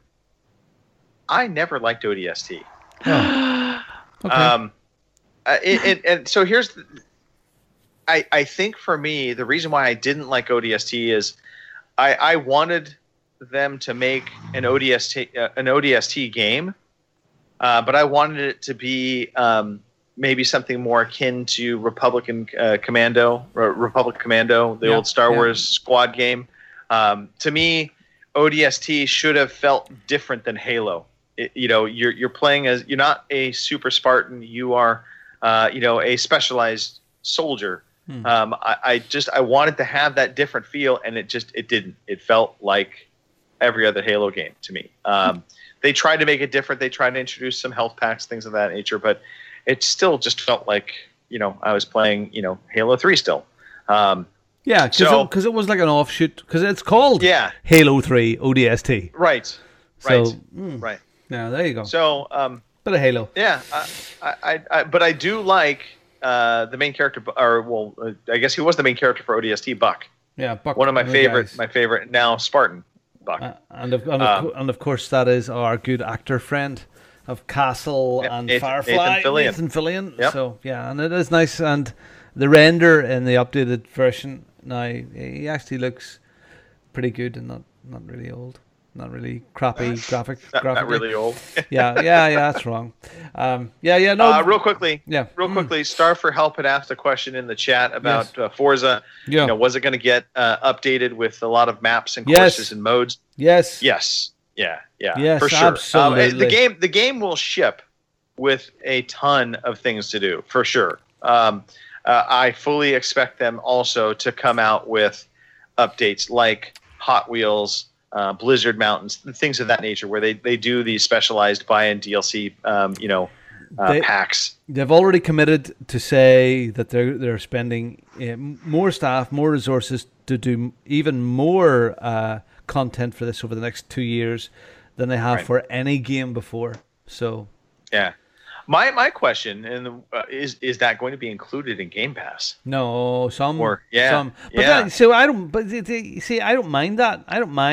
I never liked O D S T. Oh. Okay. Um, uh, it, it, and so here's, the, I I think for me the reason why I didn't like O D S T is, I I wanted them to make an O D S T uh, an O D S T game, uh, but I wanted it to be um, maybe something more akin to Republican uh, Commando, or Republic Commando, the Yeah, old Star yeah. Wars squad game. Um, to me, O D S T should have felt different than Halo. It, you know, you're you're playing as you're not a super Spartan. You are, uh, you know, a specialized soldier. Hmm. Um, I, I just I wanted to have that different feel, and it just it didn't. It felt like every other Halo game to me. Um, they tried to make it different. They tried to introduce some health packs, things of that nature, but it still just felt like, you know, I was playing, you know, Halo three still. Um, Yeah, because So- it, 'cause it was like an offshoot, because it's called yeah, Halo three O D S T. right, So, right, mm, right. yeah, there you go. So, um, Bit of Halo. yeah, I, I, I, I, but I do like uh, the main character, or well, uh, I guess he was the main character for O D S T, Buck. Yeah, Buck, One of my the favorite, guys. my favorite now, Spartan, Buck. Uh, and, of, and, of, Um, co- and of course, that is our good actor friend of Castle Yeah, and Nathan- Firefly, Nathan Fillion. Nathan Fillion. Yep. So, yeah, and it is nice. And the render in the updated version now, he actually looks pretty good and not, not really old. Not really crappy graphic. not, not graphically. really old. Yeah, yeah, yeah, that's wrong. Um, yeah, yeah, no. Uh, real quickly, yeah. real Mm. quickly, Star for Help had asked a question in the chat about Yes. uh, Forza. Yeah. You know, was it going to get uh, updated with a lot of maps and Yes. courses and modes? Yes. Yes. Yeah. Yeah. Yes, for sure. Um, absolutely. the game, the game will ship with a ton of things to do for sure. Um, uh, I fully expect them also to come out with updates like Hot Wheels, uh, Blizzard Mountains, things of that nature, where they, they do these specialized buy-in D L C, um, you know, uh, They- packs. They've already committed to say that they're they're spending uh, more staff, more resources to do even more uh, content for this over the next two years than they have Right. for any game before. So Yeah. My my question and uh, is is that going to be included in Game Pass? no, some Or- yeah, some. But yeah. then, so I don't. But the- the- see, I don't mind that. I don't mind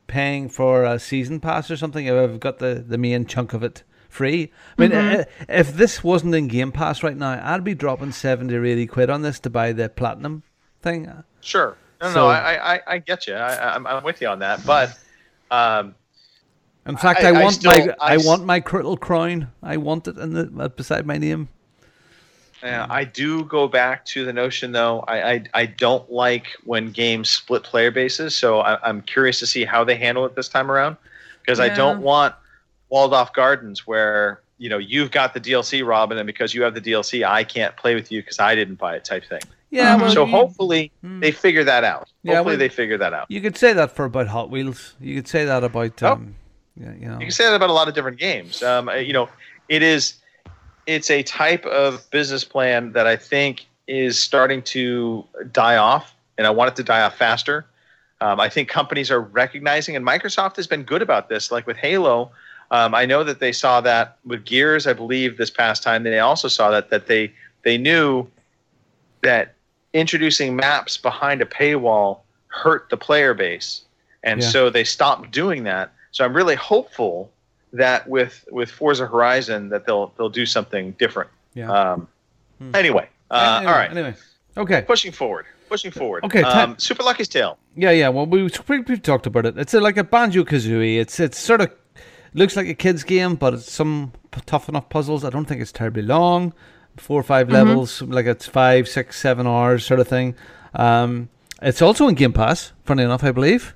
paying for a season pass or something, I've got the, the main chunk of it free. I mean, Mm-hmm. uh, if this wasn't in Game Pass right now, I'd be dropping seventy or eighty quid on this to buy the platinum thing. Sure. No, So- no, I, I, I get you. I, I'm, I'm with you on that. But um, In fact, I- I, I want still- my I I s- want my Critical Crown. I want it in the uh, beside my name. Yeah, I do go back to the notion, though. I, I, I don't like when games split player bases, so I, I'm curious to see how they handle it this time around. Because I Yeah. don't want walled off gardens where you know you've got the D L C, Robin, and because you have the D L C, I can't play with you because I didn't buy it, type thing. Yeah, well, So you, hopefully they figure that out. Yeah, Hopefully well- they figure that out. you could say that for about Hot Wheels. You could say that about Oh. um, yeah, you know. You can say that about a lot of different games. Um, you know, it is it's a type of business plan that I think is starting to die off, and I want it to die off faster. Um, I think companies are recognizing, and Microsoft has been good about this. Like with Halo, um, I know that they saw that with Gears, I believe, this past time. They also saw that that they they knew that introducing maps behind a paywall hurt the player base, and Yeah. so they stopped doing that. So I'm really hopeful that with with Forza Horizon that they'll they'll do something different. Yeah. Um, Anyway, uh, anyway, all right, Anyway, okay. pushing forward, pushing forward. Okay, time- um, Super Lucky's Tale. Yeah, yeah. Well, we we we've talked about it. It's a, like a Banjo Kazooie. It's it's sort of looks like a kid's game, but it's some p- tough enough puzzles. I don't think it's terribly long. Four or five levels, like it's five, six, seven hours sort of thing. Um, it's also in Game Pass. Funny enough, I believe.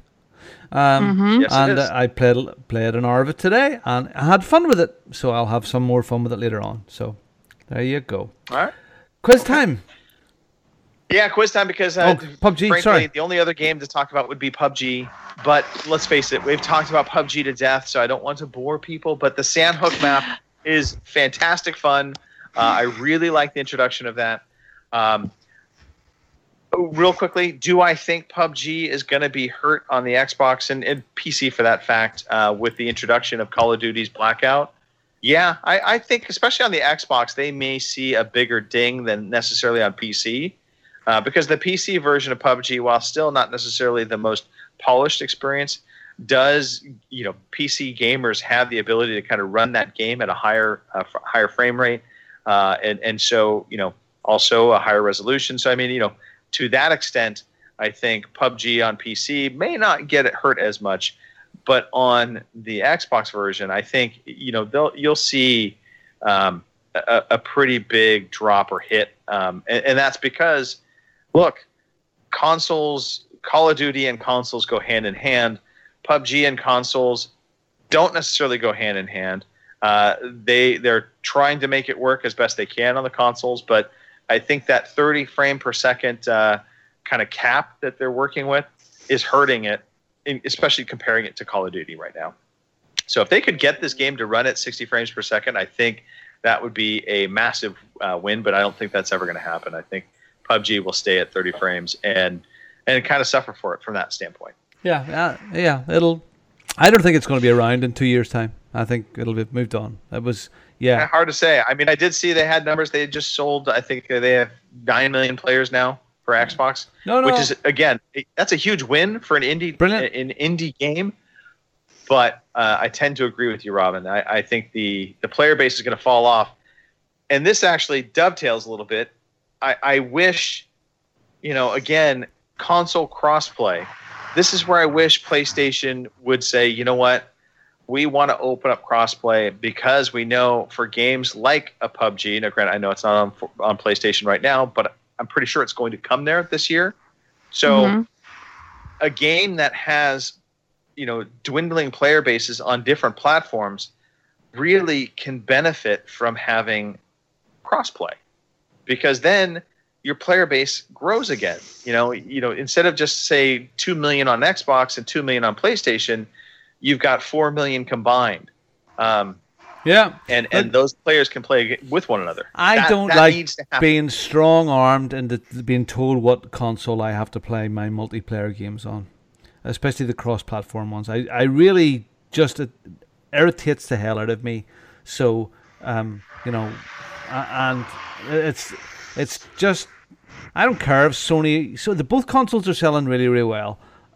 Um, Yes, it and is. uh, I played played an hour of it today, and I had fun with it. So I'll have some more fun with it later on. So there you go. All right. Quiz time. Yeah, quiz time because uh, Oh, P U B G, frankly, sorry. the only other game to talk about would be P U B G. But let's face it, we've talked about P U B G to death, so I don't want to bore people. But the Sandhook map is fantastic fun. Uh, I really like the introduction of that. Um, real quickly, do I think P U B G is going to be hurt on the Xbox and, and P C for that fact uh, with the introduction of Call of Duty's Blackout? Yeah, I, I think especially on the Xbox, they may see a bigger ding than necessarily on P C. Uh, because the P C version of P U B G, while still not necessarily the most polished experience, does, you know, P C gamers have the ability to kind of run that game at a higher uh, f- higher frame rate, uh, and and so you know also a higher resolution. So I mean, you know, to that extent, I think P U B G on P C may not get it hurt as much, but on the Xbox version, I think you know they'll you'll see um, a, a pretty big drop or hit, um, and, and that's because. Look, consoles, Call of Duty and consoles go hand in hand. P U B G and consoles don't necessarily go hand in hand. Uh, they they're trying to make it work as best they can on the consoles, but I think that thirty frame per second uh, kind of cap that they're working with is hurting it, in, especially comparing it to Call of Duty right now. So if they could get this game to run at sixty frames per second, I think that would be a massive uh, win. But I don't think that's ever going to happen. I think P U B G will stay at thirty frames and and kind of suffer for it from that standpoint. Yeah, yeah, yeah. It'll. I don't think it's going to be around in two years' time. I think it'll be moved on. It was, yeah. Hard to say. I mean, I did see they had numbers. They had just sold. I think they have nine million players now for Xbox. No, no. Which is again, that's a huge win for an indie Brilliant. an indie game. But uh, I tend to agree with you, Robin. I, I think the the player base is going to fall off, and this actually dovetails a little bit. I, I wish, you know, again, console crossplay. This is where I wish PlayStation would say, you know what, we want to open up crossplay because we know for games like a P U B G. Now, granted, I know it's not on on PlayStation right now, but I'm pretty sure it's going to come there this year. So, Mhm. a game that has, you know, dwindling player bases on different platforms really can benefit from having crossplay. Because then your player base grows again. You know, you know, instead of just say two million on Xbox and two million on PlayStation, you've got four million combined, um, Yeah. and and those players can play with one another. I That- don't that like needs to happen. being strong armed and the, being told what console I have to play my multiplayer games on, especially the cross platform ones. I, I really just, it irritates the hell out of me. So, um, you know, a- and it's it's just, I don't care if Sony, so the both consoles are selling really, really well.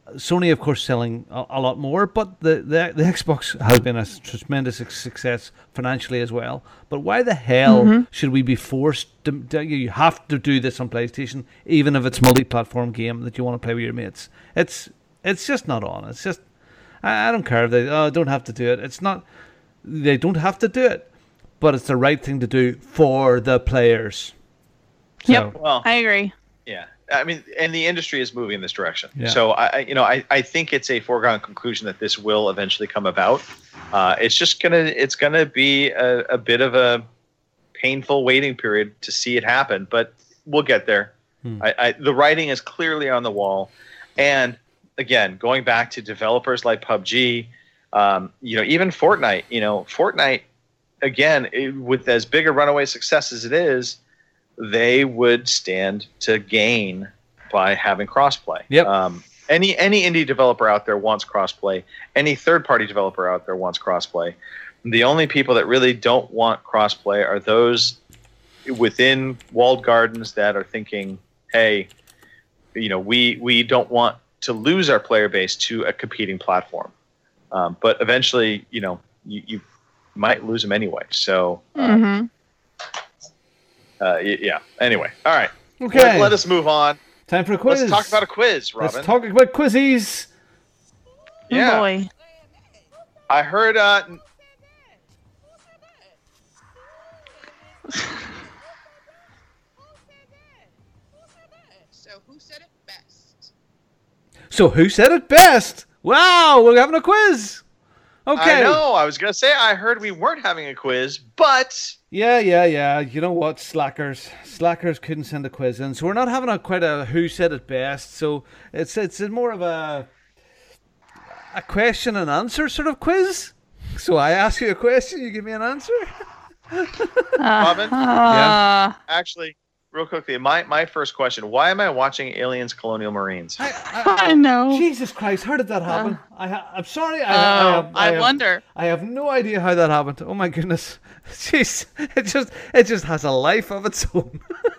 Sony, of course, selling a, a lot more, but the, the the Xbox has been a tremendous success financially as well. But why the hell Mm-hmm. should we be forced to, to? You have to do this on PlayStation, even if it's multi-platform game that you want to play with your mates. It's it's just not on. It's just I, I don't care if they oh, don't have to do it. It's not they don't have to do it, but it's the right thing to do for the players. So, Yep. Well, I agree. yeah. I mean, and the industry is moving in this direction. Yeah. So, I, I- you know, I, I think it's a foregone conclusion that this will eventually come about. Uh, it's just gonna, it's gonna be a, a bit of a painful waiting period to see it happen, but we'll get there. Hmm. I, I, the writing is clearly on the wall, and again, going back to developers like P U B G, um, you know, even Fortnite. You know, Fortnite, again, it, with as big a runaway success as it is, they would stand to gain by having crossplay. Yep. Um, any any indie developer out there wants crossplay. Any third party developer out there wants crossplay. The only people that really don't want crossplay are those within walled gardens that are thinking, "Hey, you know, we we don't want to lose our player base to a competing platform." Um, but eventually, you know, you, you might lose them anyway. So. Uh, Mm-hmm. Uh, y- yeah. Anyway, all right. Okay. Let, let us move on. Time for a quiz. Let's talk about a quiz, Robin. Let's talk about quizzies. Yeah. Oh boy. I heard. Uh, n- So who said it best? So who said it best? Wow, we're having a quiz. Okay. I know. I was gonna say I heard we weren't having a quiz, but Yeah, yeah, yeah. You know what? Slackers. Slackers couldn't send a quiz in. So we're not having a quite a who said it best. So it's it's more of a a question and answer sort of quiz. So I ask you a question, you give me an answer. Robin, Uh, actually, real quickly, my my first question: why am I watching Aliens: Colonial Marines? I know. Jesus Christ, how did that happen? I ha- I'm sorry. I, Oh, I, have, I have- wonder. I have no idea how that happened. Oh my goodness. Jeez, it just it just has a life of its own.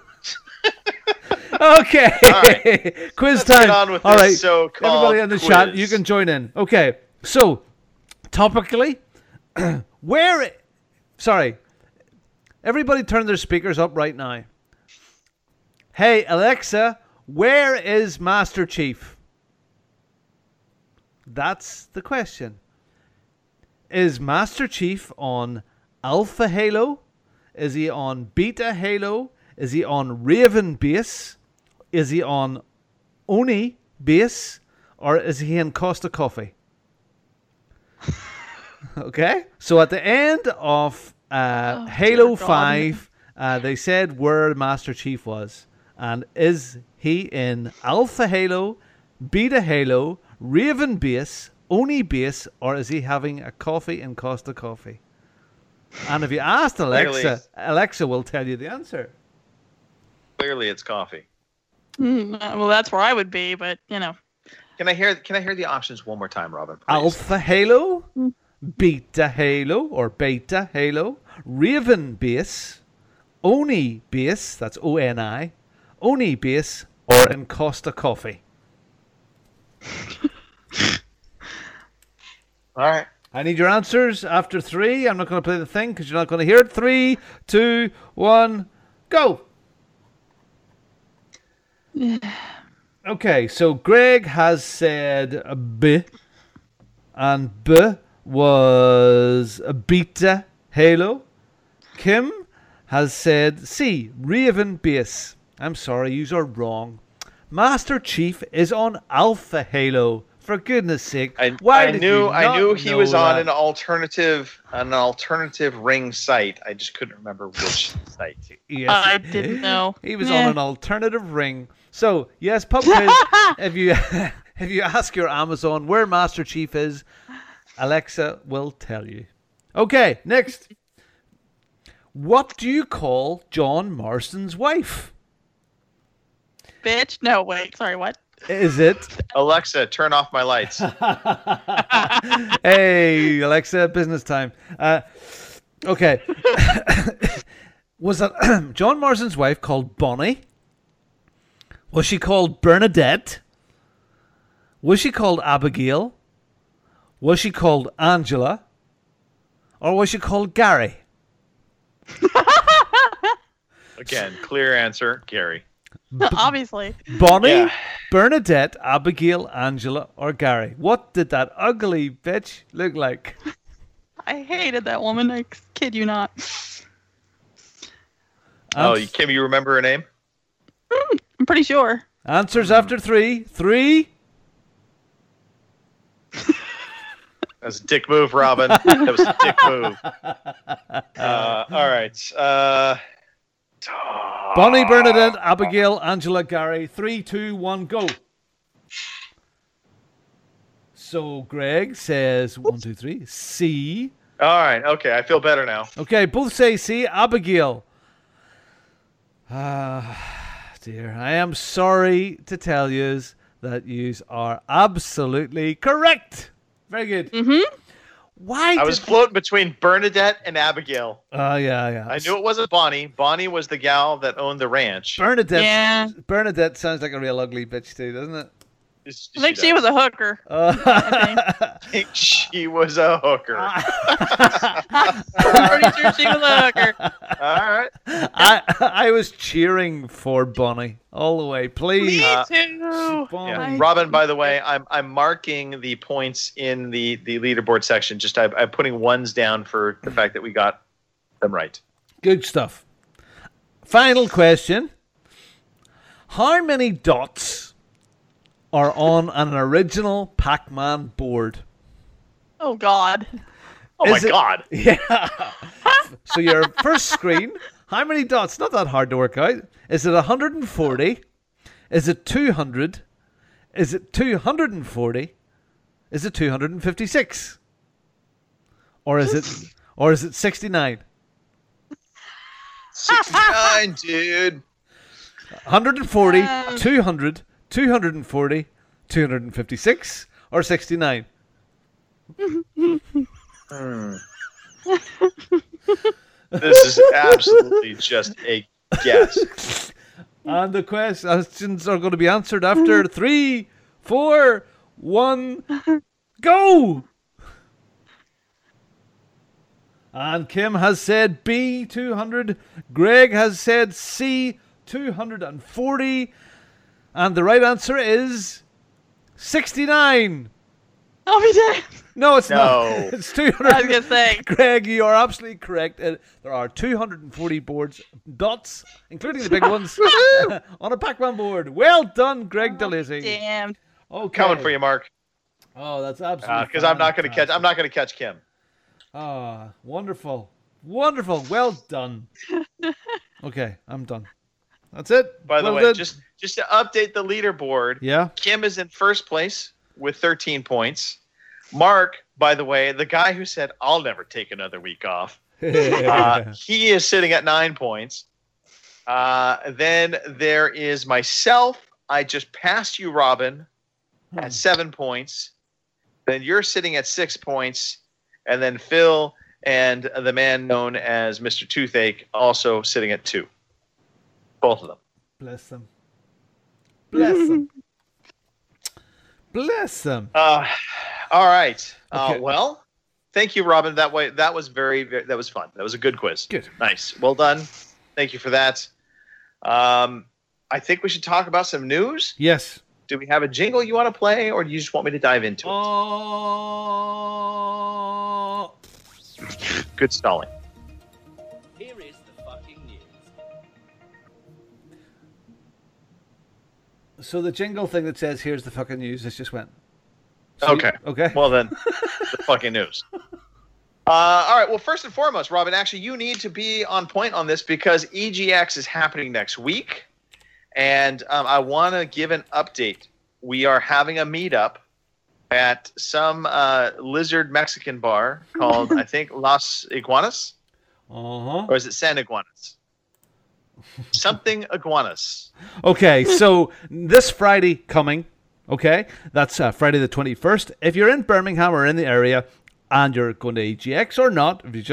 Okay, right. quiz Let's time. get on with All this right, so-called everybody in the chat, quiz. you can join in. Okay, so topically, where? Sorry, everybody, turn their speakers up right now. Hey Alexa, where is Master Chief? That's the question. Is Master Chief on Alpha Halo? Is he on Beta Halo? Is he on Raven Base? Is he on Oni Base? Or is he in Costa Coffee? Okay? So at the end of uh, Oh, Halo dear God. five, uh, they said where Master Chief was. And is he in Alpha Halo, Beta Halo, Raven Base, Oni Base, or is he having a coffee in Costa Coffee? And if you asked Alexa, Clearly. Alexa will tell you the answer. Clearly, it's coffee. Mm, uh, well, that's where I would be, but you know. Can I hear? Can I hear the options one more time, Robin? Please? Alpha Halo, Beta Halo, or Beta Halo, Raven Base, Oni Base, that's O N I, Oni Base, or in Costa Coffee. All right. I need your answers after three. I'm not going to play the thing because you're not going to hear it. Three, two, one, go. Okay, so Greg has said a B, and B was a Beta Halo. Kim has said C, Raven Base. I'm sorry, you are wrong. Master Chief is on Alpha Halo. For goodness sake, I, why I did knew you I not knew he know was on that? an alternative an alternative ring site. I just couldn't remember which site. Yes. I didn't know. He was Yeah. on an alternative ring. So yes, pub quiz. if you if you ask your Amazon where Master Chief is, Alexa will tell you. Okay, next. What do you call John Marston's wife? Bitch. No, wait. Sorry, what? Is it? Alexa, turn off my lights. Hey, Alexa, business time. Uh, okay. Was that John Marston's wife called Bonnie? Was she called Bernadette? Was she called Abigail? Was she called Angela? Or was she called Gary? Again, clear answer, Gary. Obviously. Bonnie, Yeah. Bernadette, Abigail, Angela, or Gary? What did that ugly bitch look like? I hated that woman. I kid you not. Oh, Ans- you- Kim, you remember her name? I'm pretty sure. Answers after three. Three. That's a dick move, Robin. That was a dick move. Uh, all right. Uh, Bonnie, Bernadette, Abigail, Angela, Gary. Three, two, one, go. So Greg says one, two, three. C. all right. Okay, I feel better now. Okay, both say C. Abigail. Ah, dear. I am sorry to tell you that you are absolutely correct. Very good. Mm-hmm. Why? I was did- floating between Bernadette and Abigail. Oh, yeah, yeah. I knew it wasn't Bonnie. Bonnie was the gal that owned the ranch. Bernadette. Yeah. Bernadette sounds like a real ugly bitch too, doesn't it? I think she was a hooker. Uh, I think she was a hooker. Ah. I'm pretty sure she was a hooker. All right. I I was cheering for Bonnie all the way. Please, Me Uh, too. Bonnie. Yeah. Robin, by the way, I'm I'm marking the points in the, the leaderboard section. Just I, I'm putting ones down for the fact that we got them right. Good stuff. Final question. How many dots are on an original Pac-Man board? Oh, God. Oh Is my it- God! Yeah. So your first screen, how many dots? Not that hard to work out. Is it one hundred forty? Is it two hundred? Is it two hundred forty? Is it two hundred fifty-six? Or is it or is it sixty-nine? sixty-nine, dude. one hundred forty, Um. two hundred, two hundred forty, two hundred fifty-six, or sixty-nine? This is absolutely just a guess. And the questions are going to be answered after three, four, one, go! And Kim has said B, two hundred. Greg has said C, two hundred forty. And the right answer is sixty-nine. I'll be dead. No, it's No. not. It's two hundred. I was going to say. Greg, you are absolutely correct. Uh, There are two hundred forty boards, dots, including the big ones, on a Pac-Man board. Well done, Greg DeLacy. Damn. Okay. Coming for you, Mark. Oh, that's absolutely Because I'm not going to catch. I'm not going to catch Kim. Ah, wonderful. Wonderful. Well done. Okay, I'm done. That's it. By the Well way, done. just just to update the leaderboard. Yeah. Kim is in first place with thirteen points. Mark, by the way, the guy who said I'll never take another week off, uh, he is sitting at nine points. Uh, then there is myself. I just passed you, Robin, at seven points. Then you're sitting at six points, and then Phil and the man known as Mister Toothache also sitting at two. Both of them. Bless them. Bless them. Bless them. Uh, all right. Uh, Okay. well, thank you, Robin. That way, that was very, very, that was fun. That was a good quiz. Good. Nice. Well done. Thank you for that. Um, I think we should talk about some news. Yes. Do we have a jingle you want to play, or do you just want me to dive into it? Oh. Good stalling. Here is the fucking news. So the jingle thing that says "Here's the fucking news" this just went. So Okay. you- okay. Well then, the fucking news. Uh, all right. Well, first and foremost, Robin, actually, you need to be on point on this because E G X is happening next week, and um, I want to give an update. We are having a meetup at some uh, lizard Mexican bar called, I think, Las Iguanas, Uh huh. or is it San Iguanas? Something Iguanas. Okay, so this Friday coming, okay, that's uh, Friday the twenty-first. If you're in Birmingham or in the area and you're going to E G X or not, if you just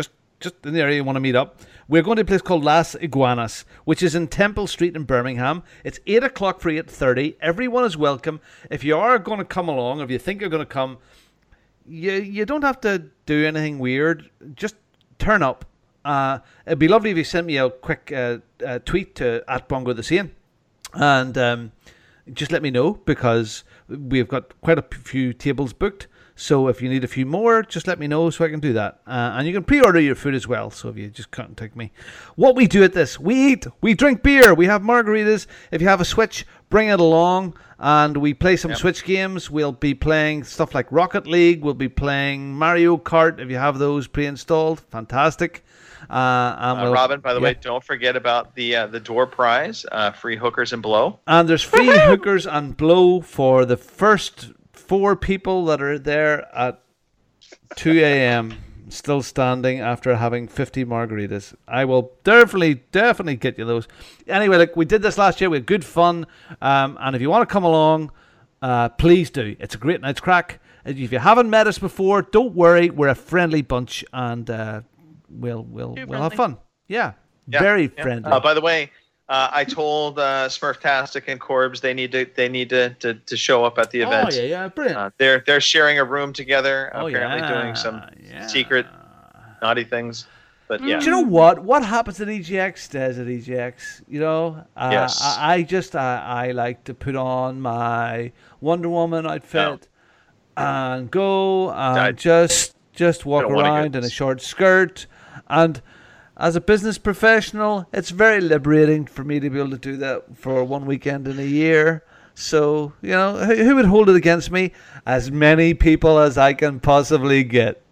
just in the area you want to meet up, we're going to a place called Las Iguanas, which is in Temple Street in Birmingham. It's eight o'clock for eight thirty. Everyone is welcome. If you are going to come along, or if you think you're going to come, you you don't have to do anything weird. Just turn up. Uh, it'd be lovely if you sent me a quick uh, uh, tweet to at Bongo the Sane, and um, just let me know, because we've got quite a few tables booked. So if you need a few more, just let me know so I can do that. Uh, and you can pre-order your food as well, so if you just contact me. What we do at this, we eat, we drink beer, we have margaritas. If you have a Switch, bring it along, and we play some yep. Switch games. We'll be playing stuff like Rocket League. We'll be playing Mario Kart if you have those pre-installed. Fantastic. Uh, and uh, we'll, Robin, by the yeah. way, don't forget about the uh, the door prize, uh, free hookers and blow. And there's free hookers and blow for the first four people that are there at two a.m. still standing after having fifty margaritas. I will definitely, definitely get you those. Anyway, look, we did this last year. We had good fun. Um, and if you want to come along, uh, please do. It's a great night's crack. If you haven't met us before, don't worry. We're a friendly bunch, and uh, we'll we'll Too we'll have friendly. fun. Yeah, Yeah, very yeah. friendly. Uh, by the way, uh, I told uh, Smurftastic and Corbs they need to they need to, to, to show up at the event. Oh yeah, yeah, brilliant. Uh, they're they're sharing a room together. Oh, apparently yeah, doing some yeah. secret naughty things. But yeah, Do you know what? What happens at E G X stays at E G X. You know, uh, Yes. I, I just I, I like to put on my Wonder Woman outfit and go and I just just walk don't wanna hear around in a this. short skirt. And as a business professional, it's very liberating for me to be able to do that for one weekend in a year. So, you know, who, who would hold it against me? As many people as I can possibly get.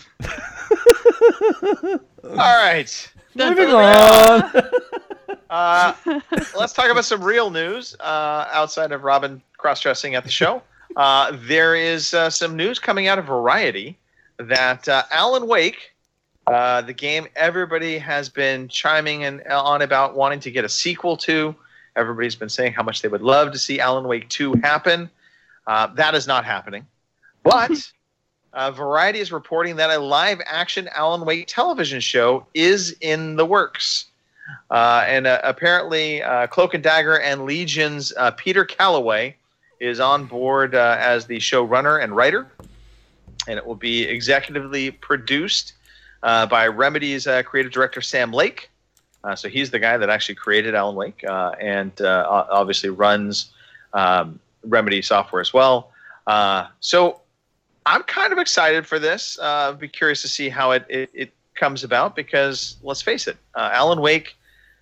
All right. Moving on. Uh, let's talk about some real news uh, outside of Robin cross-dressing at the show. Uh, there is uh, some news coming out of Variety that uh, Alan Wake, uh, the game everybody has been chiming in, on about wanting to get a sequel to. Everybody's been saying how much they would love to see Alan Wake two happen. Uh, that is not happening. But uh, Variety is reporting that a live-action Alan Wake television show is in the works. Uh, and uh, apparently uh, Cloak and Dagger and Legion's uh, Peter Calloway is on board uh, as the showrunner and writer. And it will be executively produced uh, by Remedy's uh, creative director Sam Lake. Uh, so he's the guy that actually created Alan Wake uh, and uh, obviously runs um, Remedy software as well. Uh, so I'm kind of excited for this. Uh, I'd be curious to see how it, it, it comes about because, let's face it, uh, Alan Wake,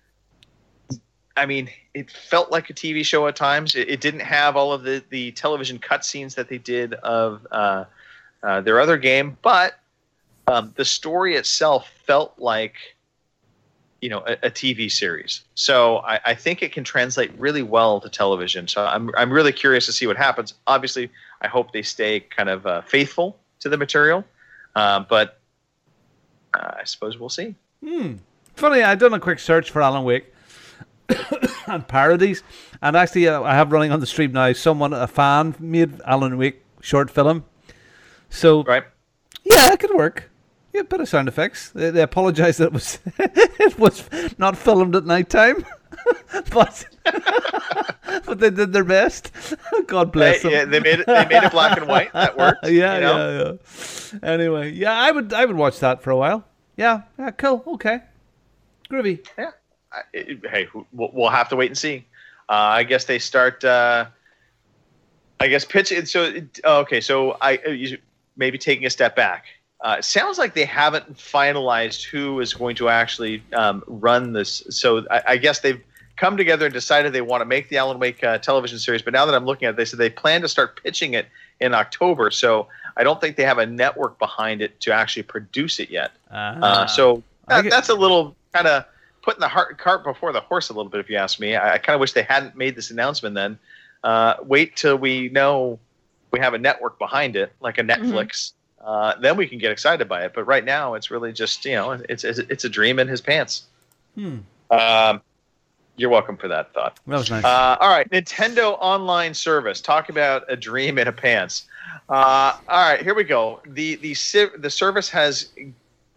I mean, it felt like a T V show at times. It, it didn't have all of the, the television cutscenes that they did of uh, uh, their other game, but um, the story itself felt like, you know, a, a T V series. So I, I think it can translate really well to television. So I'm I'm really curious to see what happens. Obviously, I hope they stay kind of uh, faithful to the material, uh, but uh, I suppose we'll see. Hmm. Funny, I've done a quick search for Alan Wake and parodies, and actually uh, I have running on the stream now someone, a fan, made Alan Wake short film. So right, yeah, it could work. Yeah, bit of sound effects. They, they apologise that it was it was not filmed at night time, but but they did their best. God bless they, them. Yeah, they made it. They made it black and white. That worked. yeah, you know? yeah, yeah. Anyway, yeah, I would I would watch that for a while. Yeah, yeah, cool, okay, groovy. Yeah. I, it, hey, we'll, we'll have to wait and see. Uh, I guess they start. Uh, I guess pitch it. So it, okay, so I uh, maybe taking a step back. Uh, it sounds like they haven't finalized who is going to actually um, run this. So I, I guess they've come together and decided they want to make the Alan Wake uh, television series. But now that I'm looking at it, they said they plan to start pitching it in October. So I don't think they have a network behind it to actually produce it yet. Ah. Uh, so that, get- that's a little kind of putting the heart, cart before the horse a little bit, if you ask me. I, I kind of wish they hadn't made this announcement then. Uh, wait till we know we have a network behind it, like a Netflix. Mm-hmm. Uh, then we can get excited by it. But right now, it's really just, you know, it's it's, it's a dream in his pants. Hmm. Um, you're welcome for that thought. That was nice. Uh, all right, Nintendo Online Service. Talk about a dream in a pants. Uh, all right, here we go. The the the service has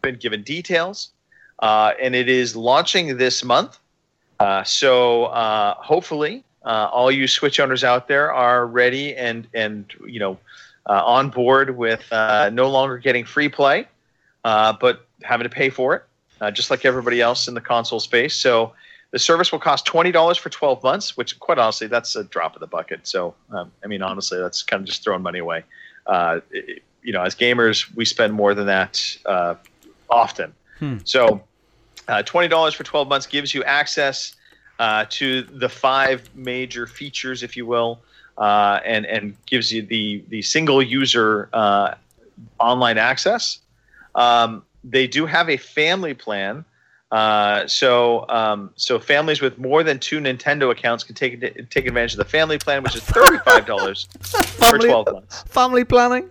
been given details, uh, and it is launching this month. Uh, so uh, hopefully, uh, all you Switch owners out there are ready and and you know uh, on board with uh, no longer getting free play, uh, but having to pay for it, uh, just like everybody else in the console space. So the service will cost twenty dollars for twelve months, which quite honestly, that's a drop in the bucket. So um, I mean, honestly, that's kind of just throwing money away. Uh, it, you know, as gamers, we spend more than that uh, often. Hmm. So uh, twenty dollars for twelve months gives you access uh, to the five major features, if you will, uh, and and gives you the the single user uh, online access. Um, they do have a family plan, uh, so um, so families with more than two Nintendo accounts can take take advantage of the family plan, which is thirty-five dollars for twelve months. Family planning.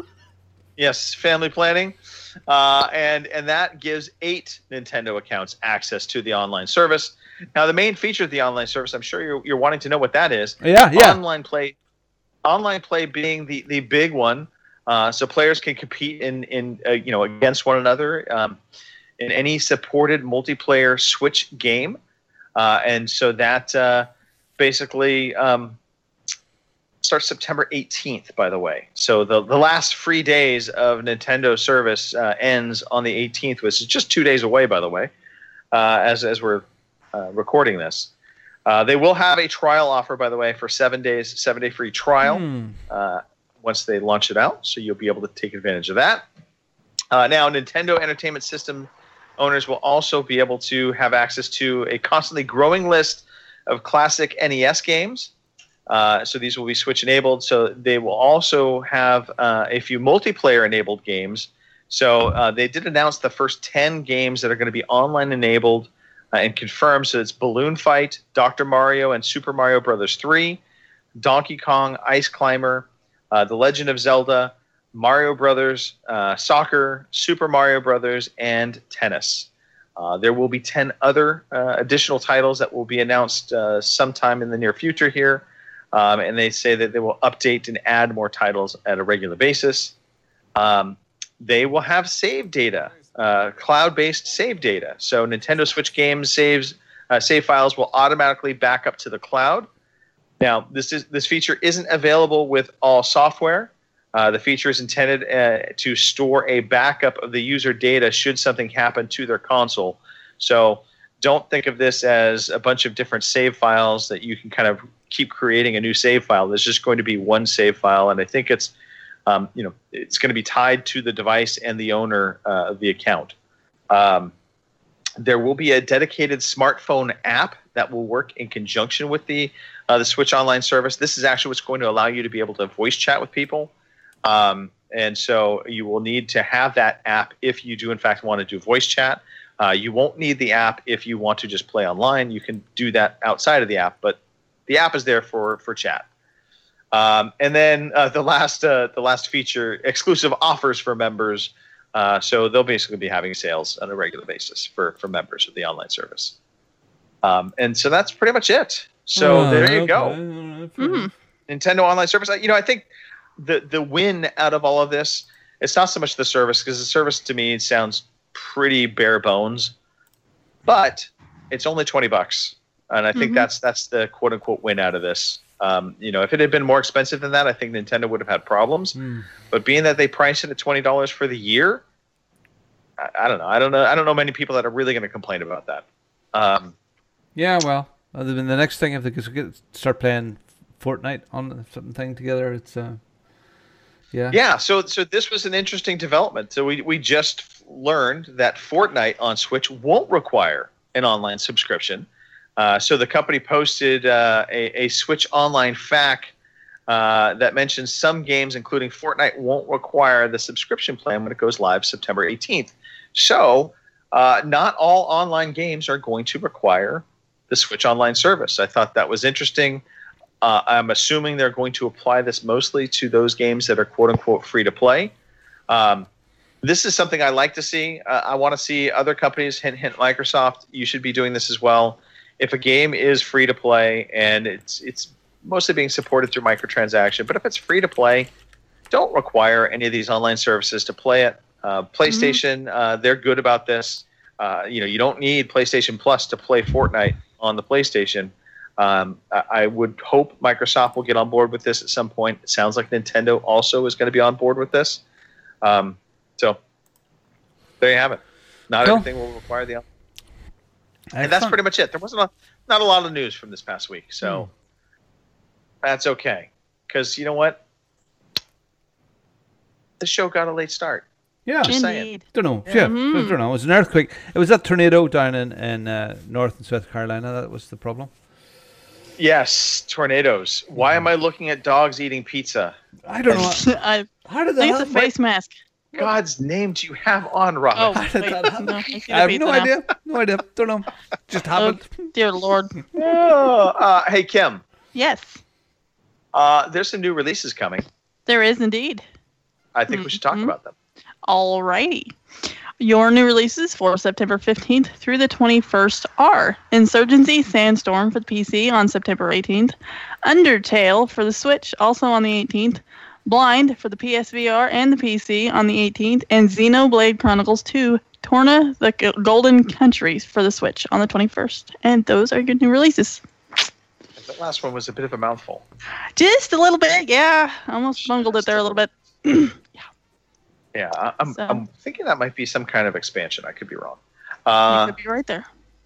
Yes, family planning, uh, and and that gives eight Nintendo accounts access to the online service. Now, the main feature of the online service, I'm sure you're you're wanting to know what that is. Yeah, yeah. Online play, online play being the, the big one, uh, so players can compete in in uh, you know against one another um, in any supported multiplayer Switch game, uh, and so that uh, basically. Um, starts September eighteenth, by the way. So the, the last free days of Nintendo service uh, ends on the eighteenth, which is just two days away, by the way, uh, as, as we're uh, recording this. Uh, they will have a trial offer, by the way, for seven days, seven-day free trial Hmm. uh, once they launch it out, so you'll be able to take advantage of that. Uh, now, Nintendo Entertainment System owners will also be able to have access to a constantly growing list of classic N E S games. Uh, so these will be Switch enabled. So they will also have uh, a few multiplayer enabled games. So uh, they did announce the first ten games that are going to be online enabled uh, and confirmed. So it's Balloon Fight, Doctor Mario and Super Mario Brothers three, Donkey Kong, Ice Climber, uh, The Legend of Zelda, Mario Brothers, uh, Soccer, Super Mario Brothers, and Tennis. Uh, there will be ten other uh, additional titles that will be announced uh, sometime in the near future here. Um, and they say that they will update and add more titles at a regular basis. Um, they will have save data, uh, cloud-based save data. So Nintendo Switch games saves uh, save files will automatically back up to the cloud. Now, this is this feature isn't available with all software. Uh, the feature is intended uh, to store a backup of the user data should something happen to their console. So don't think of this as a bunch of different save files that you can kind of keep creating a new save file. There's just going to be one save file, and I think it's, um, you know, it's going to be tied to the device and the owner uh, of the account. Um, there will be a dedicated smartphone app that will work in conjunction with the uh, the Switch Online service. This is actually what's going to allow you to be able to voice chat with people, um, and so you will need to have that app if you do in fact want to do voice chat. Uh, you won't need the app if you want to just play online. You can do that outside of the app, but the app is there for for chat. Um, and then uh, the last uh, the last feature, exclusive offers for members. Uh, so they'll basically be having sales on a regular basis for, for members of the online service. Um, and so that's pretty much it. So Oh, there you okay. go. Mm. Nintendo Online Service. You know, I think the the win out of all of this, it's not so much the service, because the service to me sounds pretty bare bones, but it's only twenty bucks. And I think Mhm. that's that's the quote unquote win out of this. Um, you know, if it had been more expensive than that, I think Nintendo would have had problems. Mm. But being that they priced it at twenty dollars for the year, I, I don't know. I don't know. I don't know many people that are really going to complain about that. Um, Yeah, well, other than the next thing, if they could get, start playing Fortnite on something together, it's uh, yeah. yeah. So so this was an interesting development. So we we just learned that Fortnite on Switch won't require an online subscription. Uh, so the company posted uh, a, a Switch Online F A Q uh, that mentions some games, including Fortnite, won't require the subscription plan when it goes live September eighteenth. So uh, not all online games are going to require the Switch Online service. I thought that was interesting. Uh, I'm assuming they're going to apply this mostly to those games that are quote-unquote free to play. Um, this is something I like to see. Uh, I want to see other companies, hint, hint, Microsoft, you should be doing this as well. If a game is free to play and it's it's mostly being supported through microtransaction, but if it's free to play, don't require any of these online services to play it. Uh, PlayStation, mm-hmm. uh, they're good about this. Uh, you know, you don't need PlayStation Plus to play Fortnite on the PlayStation. Um, I, I would hope Microsoft will get on board with this at some point. It sounds like Nintendo also is going to be on board with this. Um, so there you have it. Not cool. everything will require the. And that's pretty much it. There wasn't a, not a lot of news from this past week, so mm. that's okay. Because you know what, the show got a late start. Yeah, just saying. Don't know. Yeah, mm-hmm. I don't know. It was an earthquake. It was that tornado down in in uh, North and South Carolina that was the problem. Yes, tornadoes. Why am I looking at dogs eating pizza? I don't know. I How did that think it's a happen? face mask. God's name do you have on, Robin? Oh, How did wait, that happen? no, I, I have no now. idea. No idea. Don't know. Just happened. Oh, dear Lord. oh, uh, hey, Kim. Yes, Uh, there's some new releases coming. there is indeed. I think we should talk Mhm. about them. Alrighty. Your new releases for September fifteenth through the twenty-first are Insurgency Sandstorm for the P C on September eighteenth, Undertale for the Switch also on the eighteenth, Blind for the P S V R and the P C on the eighteenth, and Xenoblade Chronicles two Torna the G- Golden Countries for the Switch on the twenty-first. And those are good new releases. That last one was a bit of a mouthful. Just a little bit, yeah. I almost bungled it there a little bit. Yeah, I- I'm, So- I'm thinking that might be some kind of expansion. I could be wrong. Uh, you could be right there.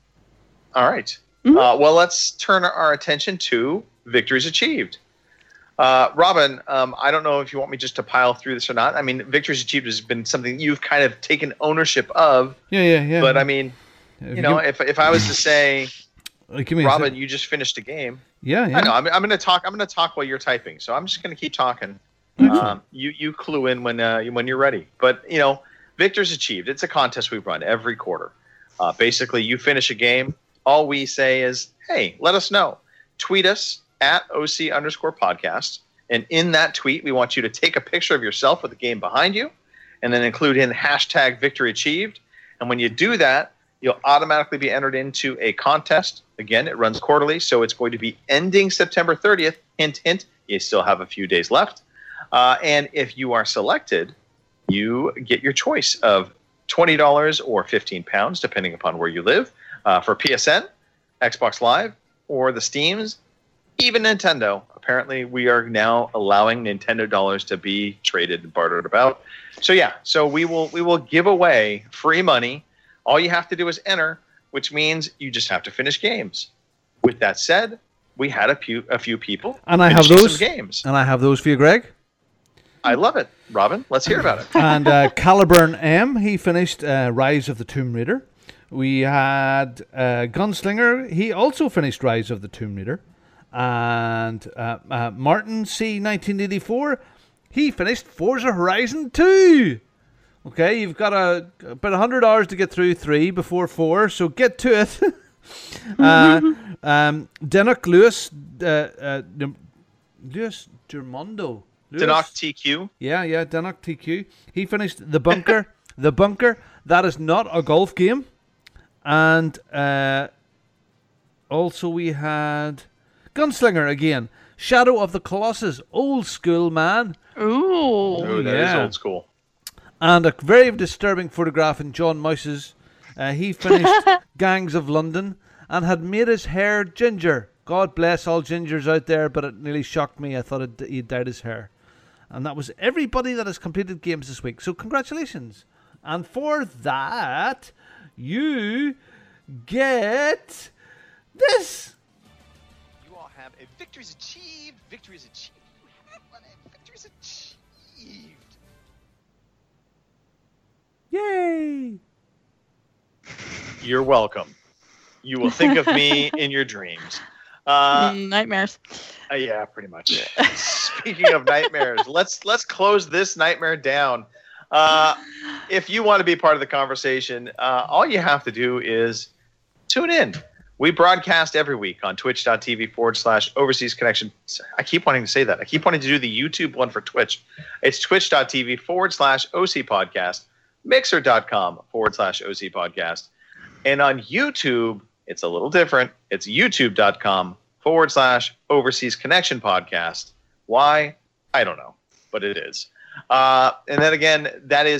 all right. Mhm. Uh, well, let's turn our attention to victories achieved. Uh, Robin, um, I don't know if you want me just to pile through this or not. I mean, victories achieved has been something you've kind of taken ownership of. Yeah, yeah, yeah. But I mean, If you know, give- if if I was to say, uh, give me a Robin, sec- you just finished a game. Yeah, yeah. I know. I'm, I'm going to talk. I'm going to talk while you're typing. So I'm just going to keep talking. Excellent. Um, you you clue in when uh, when you're ready. But you know, victors achieved. It's a contest we run every quarter. Uh, basically, you finish a game. All we say is, hey, let us know. Tweet us at O C underscore podcast. And in that tweet, we want you to take a picture of yourself with the game behind you, and then include in hashtag victory achieved. And when you do that, you'll automatically be entered into a contest. Again, it runs quarterly, so it's going to be ending September thirtieth. Hint, hint, you still have a few days left. Uh, and if you are selected, you get your choice of twenty dollars or fifteen pounds, depending upon where you live, uh, for P S N, Xbox Live, or the Steams, even Nintendo. Apparently, we are now allowing Nintendo dollars to be traded and bartered about. So yeah, so we will we will give away free money. All you have to do is enter, which means you just have to finish games. With that said, we had a few a few people and I have finishing those some games. And I have those for you, Greg. I love it, Robin. Let's hear about it. And uh, Caliburn M, he finished uh, Rise of the Tomb Raider. We had uh, Gunslinger, he also finished Rise of the Tomb Raider. And uh, uh, Martin C nineteen eighty-four, he finished Forza Horizon two. Okay, you've got a, about one hundred hours to get through three before four, so get to it. uh, um, Denock Lewis, uh, uh, Lewis Germondo. Denock T Q. Yeah, yeah, Denock T Q. He finished The Bunker. The Bunker. That is not a golf game. And uh, also we had Gunslinger again. Shadow of the Colossus. Old school, man. Ooh. Ooh, that is yeah. old school. And a very disturbing photograph in John Mouse's. Uh, he finished Gangs of London and had made his hair ginger. God bless all gingers out there, but it nearly shocked me. I thought it, he dyed his hair. And that was everybody that has completed games this week. So congratulations. And for that, you get this. You all have a victories achieved. Victories achieved. You have one. A victories achieved. Yay. You're welcome. You will think of me in your dreams. Uh, Nightmares. uh, yeah, pretty much. Speaking of nightmares, let's let's close this nightmare down. Uh, if you want to be part of the conversation, uh, all you have to do is tune in. We broadcast every week on twitch.tv forward slash overseas connection. I keep wanting to say that. I keep wanting to do the YouTube one for Twitch. It's twitch.tv forward slash OC podcast, mixer.com forward slash OC podcast. And on YouTube, it's a little different. It's youtube.com forward slash overseas connection podcast. Why? I don't know, but it is. Uh, and then again, that is at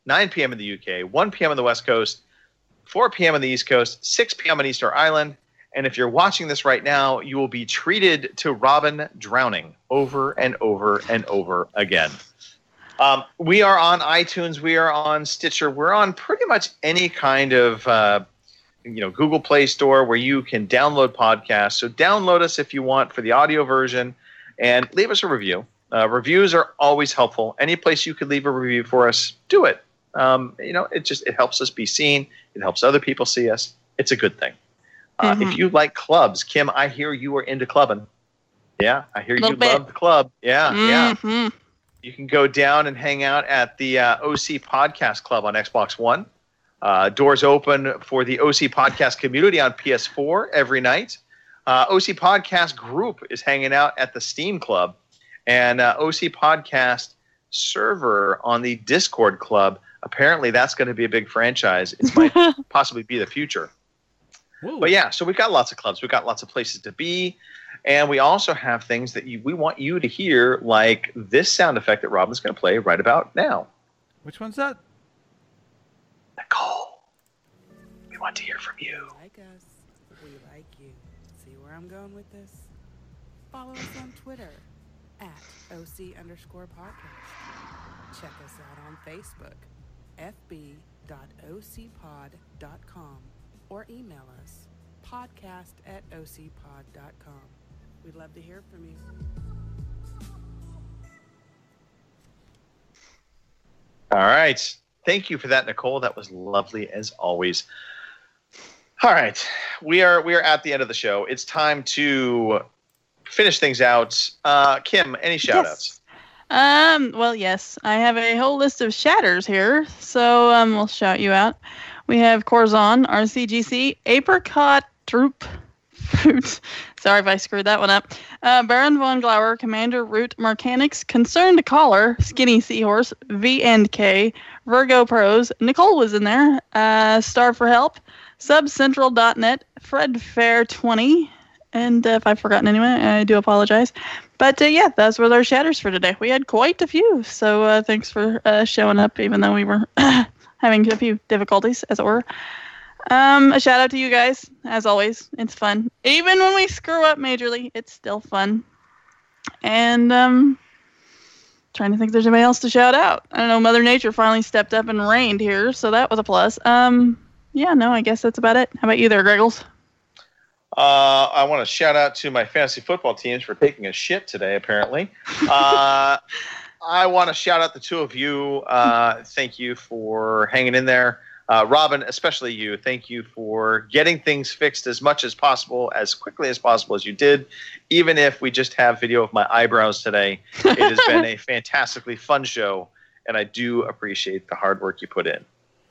nine p.m. in the U K, one p.m. on the West Coast, four p.m. on the East Coast, six p.m. on Easter Island. And if you're watching this right now, you will be treated to Robin drowning over and over and over again. Um, we are on iTunes. We are on Stitcher. We're on pretty much any kind of uh, you know, Google Play Store where you can download podcasts. So download us if you want for the audio version and leave us a review. Uh, reviews are always helpful. Any place you could leave a review for us, do it. Um, you know, it just it helps us be seen. It helps other people see us. It's a good thing. Uh, mm-hmm. If you like clubs, Kim, I hear you are into clubbing. Yeah, I hear you bit. love the club. Yeah, mm-hmm. yeah. You can go down and hang out at the uh, O C Podcast Club on Xbox One. Uh, doors open for the O C Podcast community on P S four every night. Uh, O C Podcast Group is hanging out at the Steam Club. And uh, O C Podcast server on the Discord Club. Apparently, that's going to be a big franchise. It might possibly be the future. Ooh. But yeah, so we've got lots of clubs. We've got lots of places to be. And we also have things that you, we want you to hear, like this sound effect that Robin's going to play right about now. Which one's that? Nicole, we want to hear from you. Like us, we like you. See where I'm going with this? Follow us on Twitter at O C underscore podcast. Check us out on Facebook, f b dot o c pod dot com, or email us, podcast at o c pod dot com. We'd love to hear from you. All right. Thank you for that, Nicole. That was lovely as always. All right. We are we are at the end of the show. It's time to finish things out. Uh, Kim, any shout-outs? Yes. Um, well, yes. I have a whole list of shatters here, so um, we'll shout you out. We have Corzon, R C G C, Apricot Droop Fruit. Sorry if I screwed that one up. Uh, Baron von Glauer, Commander Root Mechanics, Concerned Caller, Skinny Seahorse, V and K, Virgo Pros, Nicole was in there, uh, Star for Help, Subcentral dot net, Fred Fair twenty, and uh, if I've forgotten anyone, I do apologize. But uh, yeah, those were our shatters for today. We had quite a few, so uh, thanks for uh, showing up, even though we were having a few difficulties, as it were. Um, a shout out to you guys, as always. It's fun. Even when we screw up majorly, it's still fun. And um, trying to think if there's anybody else to shout out. I don't know, Mother Nature finally stepped up and rained here, so that was a plus. Um, yeah, no, I guess that's about it. How about you there, Greggles? Uh, I want to shout out to my fantasy football teams for taking a shit today, apparently. Uh, I want to shout out the two of you. Uh, thank you for hanging in there. Uh, Robin, especially you, thank you for getting things fixed as much as possible, as quickly as possible as you did. Even if we just have video of my eyebrows today, it has been a fantastically fun show, and I do appreciate the hard work you put in.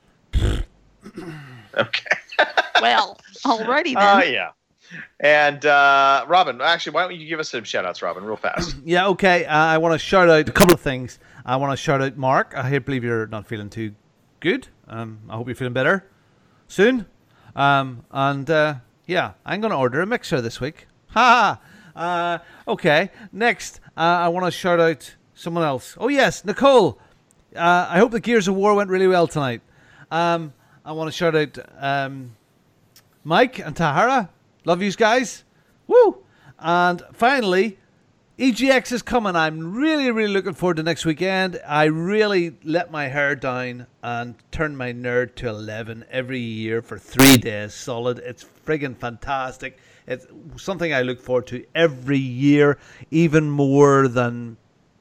Okay. Well, alrighty then. Uh, yeah. And uh, Robin, actually, why don't you give us some shout-outs, Robin, real fast? Yeah, okay. Uh, I want to shout out a couple of things. I want to shout out Mark. I believe you're not feeling too good. Um, I hope you're feeling better soon. Um, and uh, yeah, I'm going to order a mixer this week. Ha ha. Uh, okay. Next, uh, I want to shout out someone else. Oh yes, Nicole. Uh, I hope the Gears of War went really well tonight. Um, I want to shout out um, Mike and Tahara. Love you guys. Woo. And finally, E G X is coming. I'm really, really looking forward to next weekend. I really let my hair down and turn my nerd to eleven every year for three days solid. It's friggin' fantastic. It's something I look forward to every year, even more than...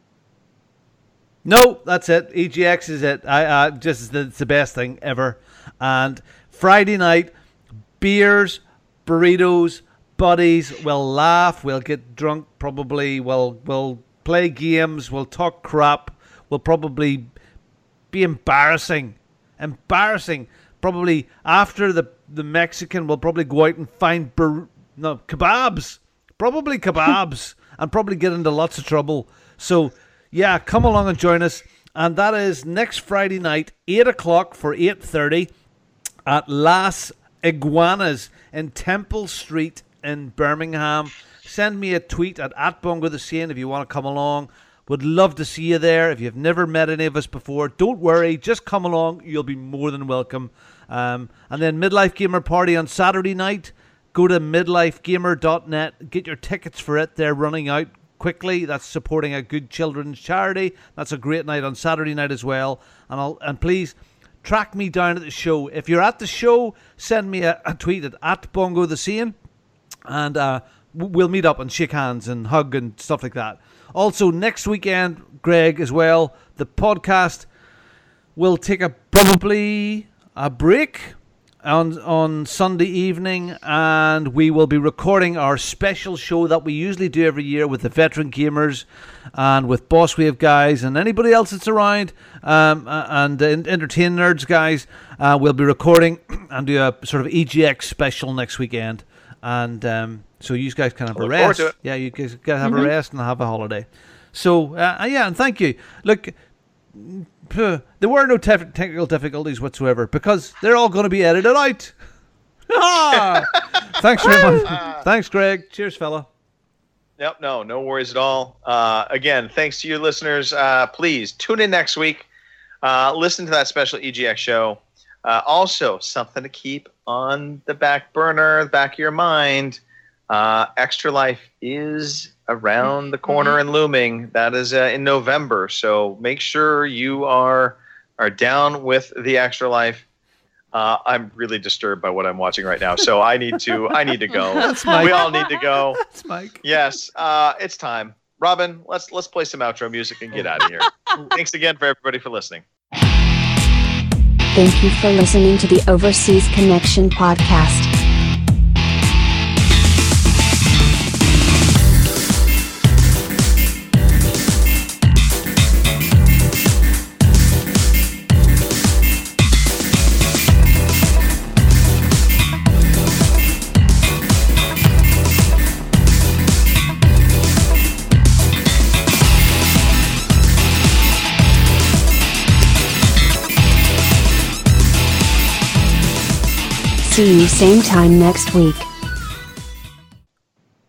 No, that's it. E G X is it. I uh, just it's the best thing ever. And Friday night, beers, burritos, buddies, we'll laugh, we'll get drunk probably, we'll, we'll play games, we'll talk crap, we'll probably be embarrassing. Embarrassing. Probably after the, the Mexican, we'll probably go out and find bur- no kebabs. Probably kebabs. And probably get into lots of trouble. So, yeah, come along and join us. And that is next Friday night, eight o'clock for eight thirty at Las Iguanas in Temple Street in Birmingham. Send me a tweet at, at Bongo the Saint if you want to come along. Would love to see you there. If you've never met any of us before, don't worry. Just come along. You'll be more than welcome. Um, and then Midlife Gamer Party on Saturday night. Go to midlife gamer dot net. Get your tickets for it. They're running out quickly. That's supporting a good children's charity. That's a great night on Saturday night as well. And I'll and please track me down at the show. If you're at the show, send me a, a tweet at, at Bongo the Sane, and uh, we'll meet up and shake hands and hug and stuff like that. Also, next weekend, Greg, as well, the podcast will take a probably a break on on Sunday evening, and we will be recording our special show that we usually do every year with the veteran gamers and with Boss Wave guys and anybody else that's around, um, and the Entertain Nerds guys. Uh, we'll be recording and do a sort of E G X special next weekend, and um, so you guys can have a rest. Yeah, you guys can have mm-hmm. a rest and have a holiday. So uh, yeah, and thank you. Look, there were no te- technical difficulties whatsoever because they're all going to be edited out. Thanks very much. Thanks, Greg. Cheers, fella. Yep, no, no worries at all. Uh, again, thanks to you listeners. Uh, please tune in next week. Uh, listen to that special E G X show. Uh, also, something to keep on the back burner, the back of your mind. Uh, Extra Life is around the corner and looming. That is uh, in November. So make sure you are are down with the Extra Life. Uh, I'm really disturbed by what I'm watching right now, so I need to I need to go. That's Mike. We all need to go. That's Mike. Yes, uh, it's time. Robin, let's let's play some outro music and get out of here. Thanks again for everybody for listening. Thank you for listening to the Overseas Connection podcast. See you same time next week.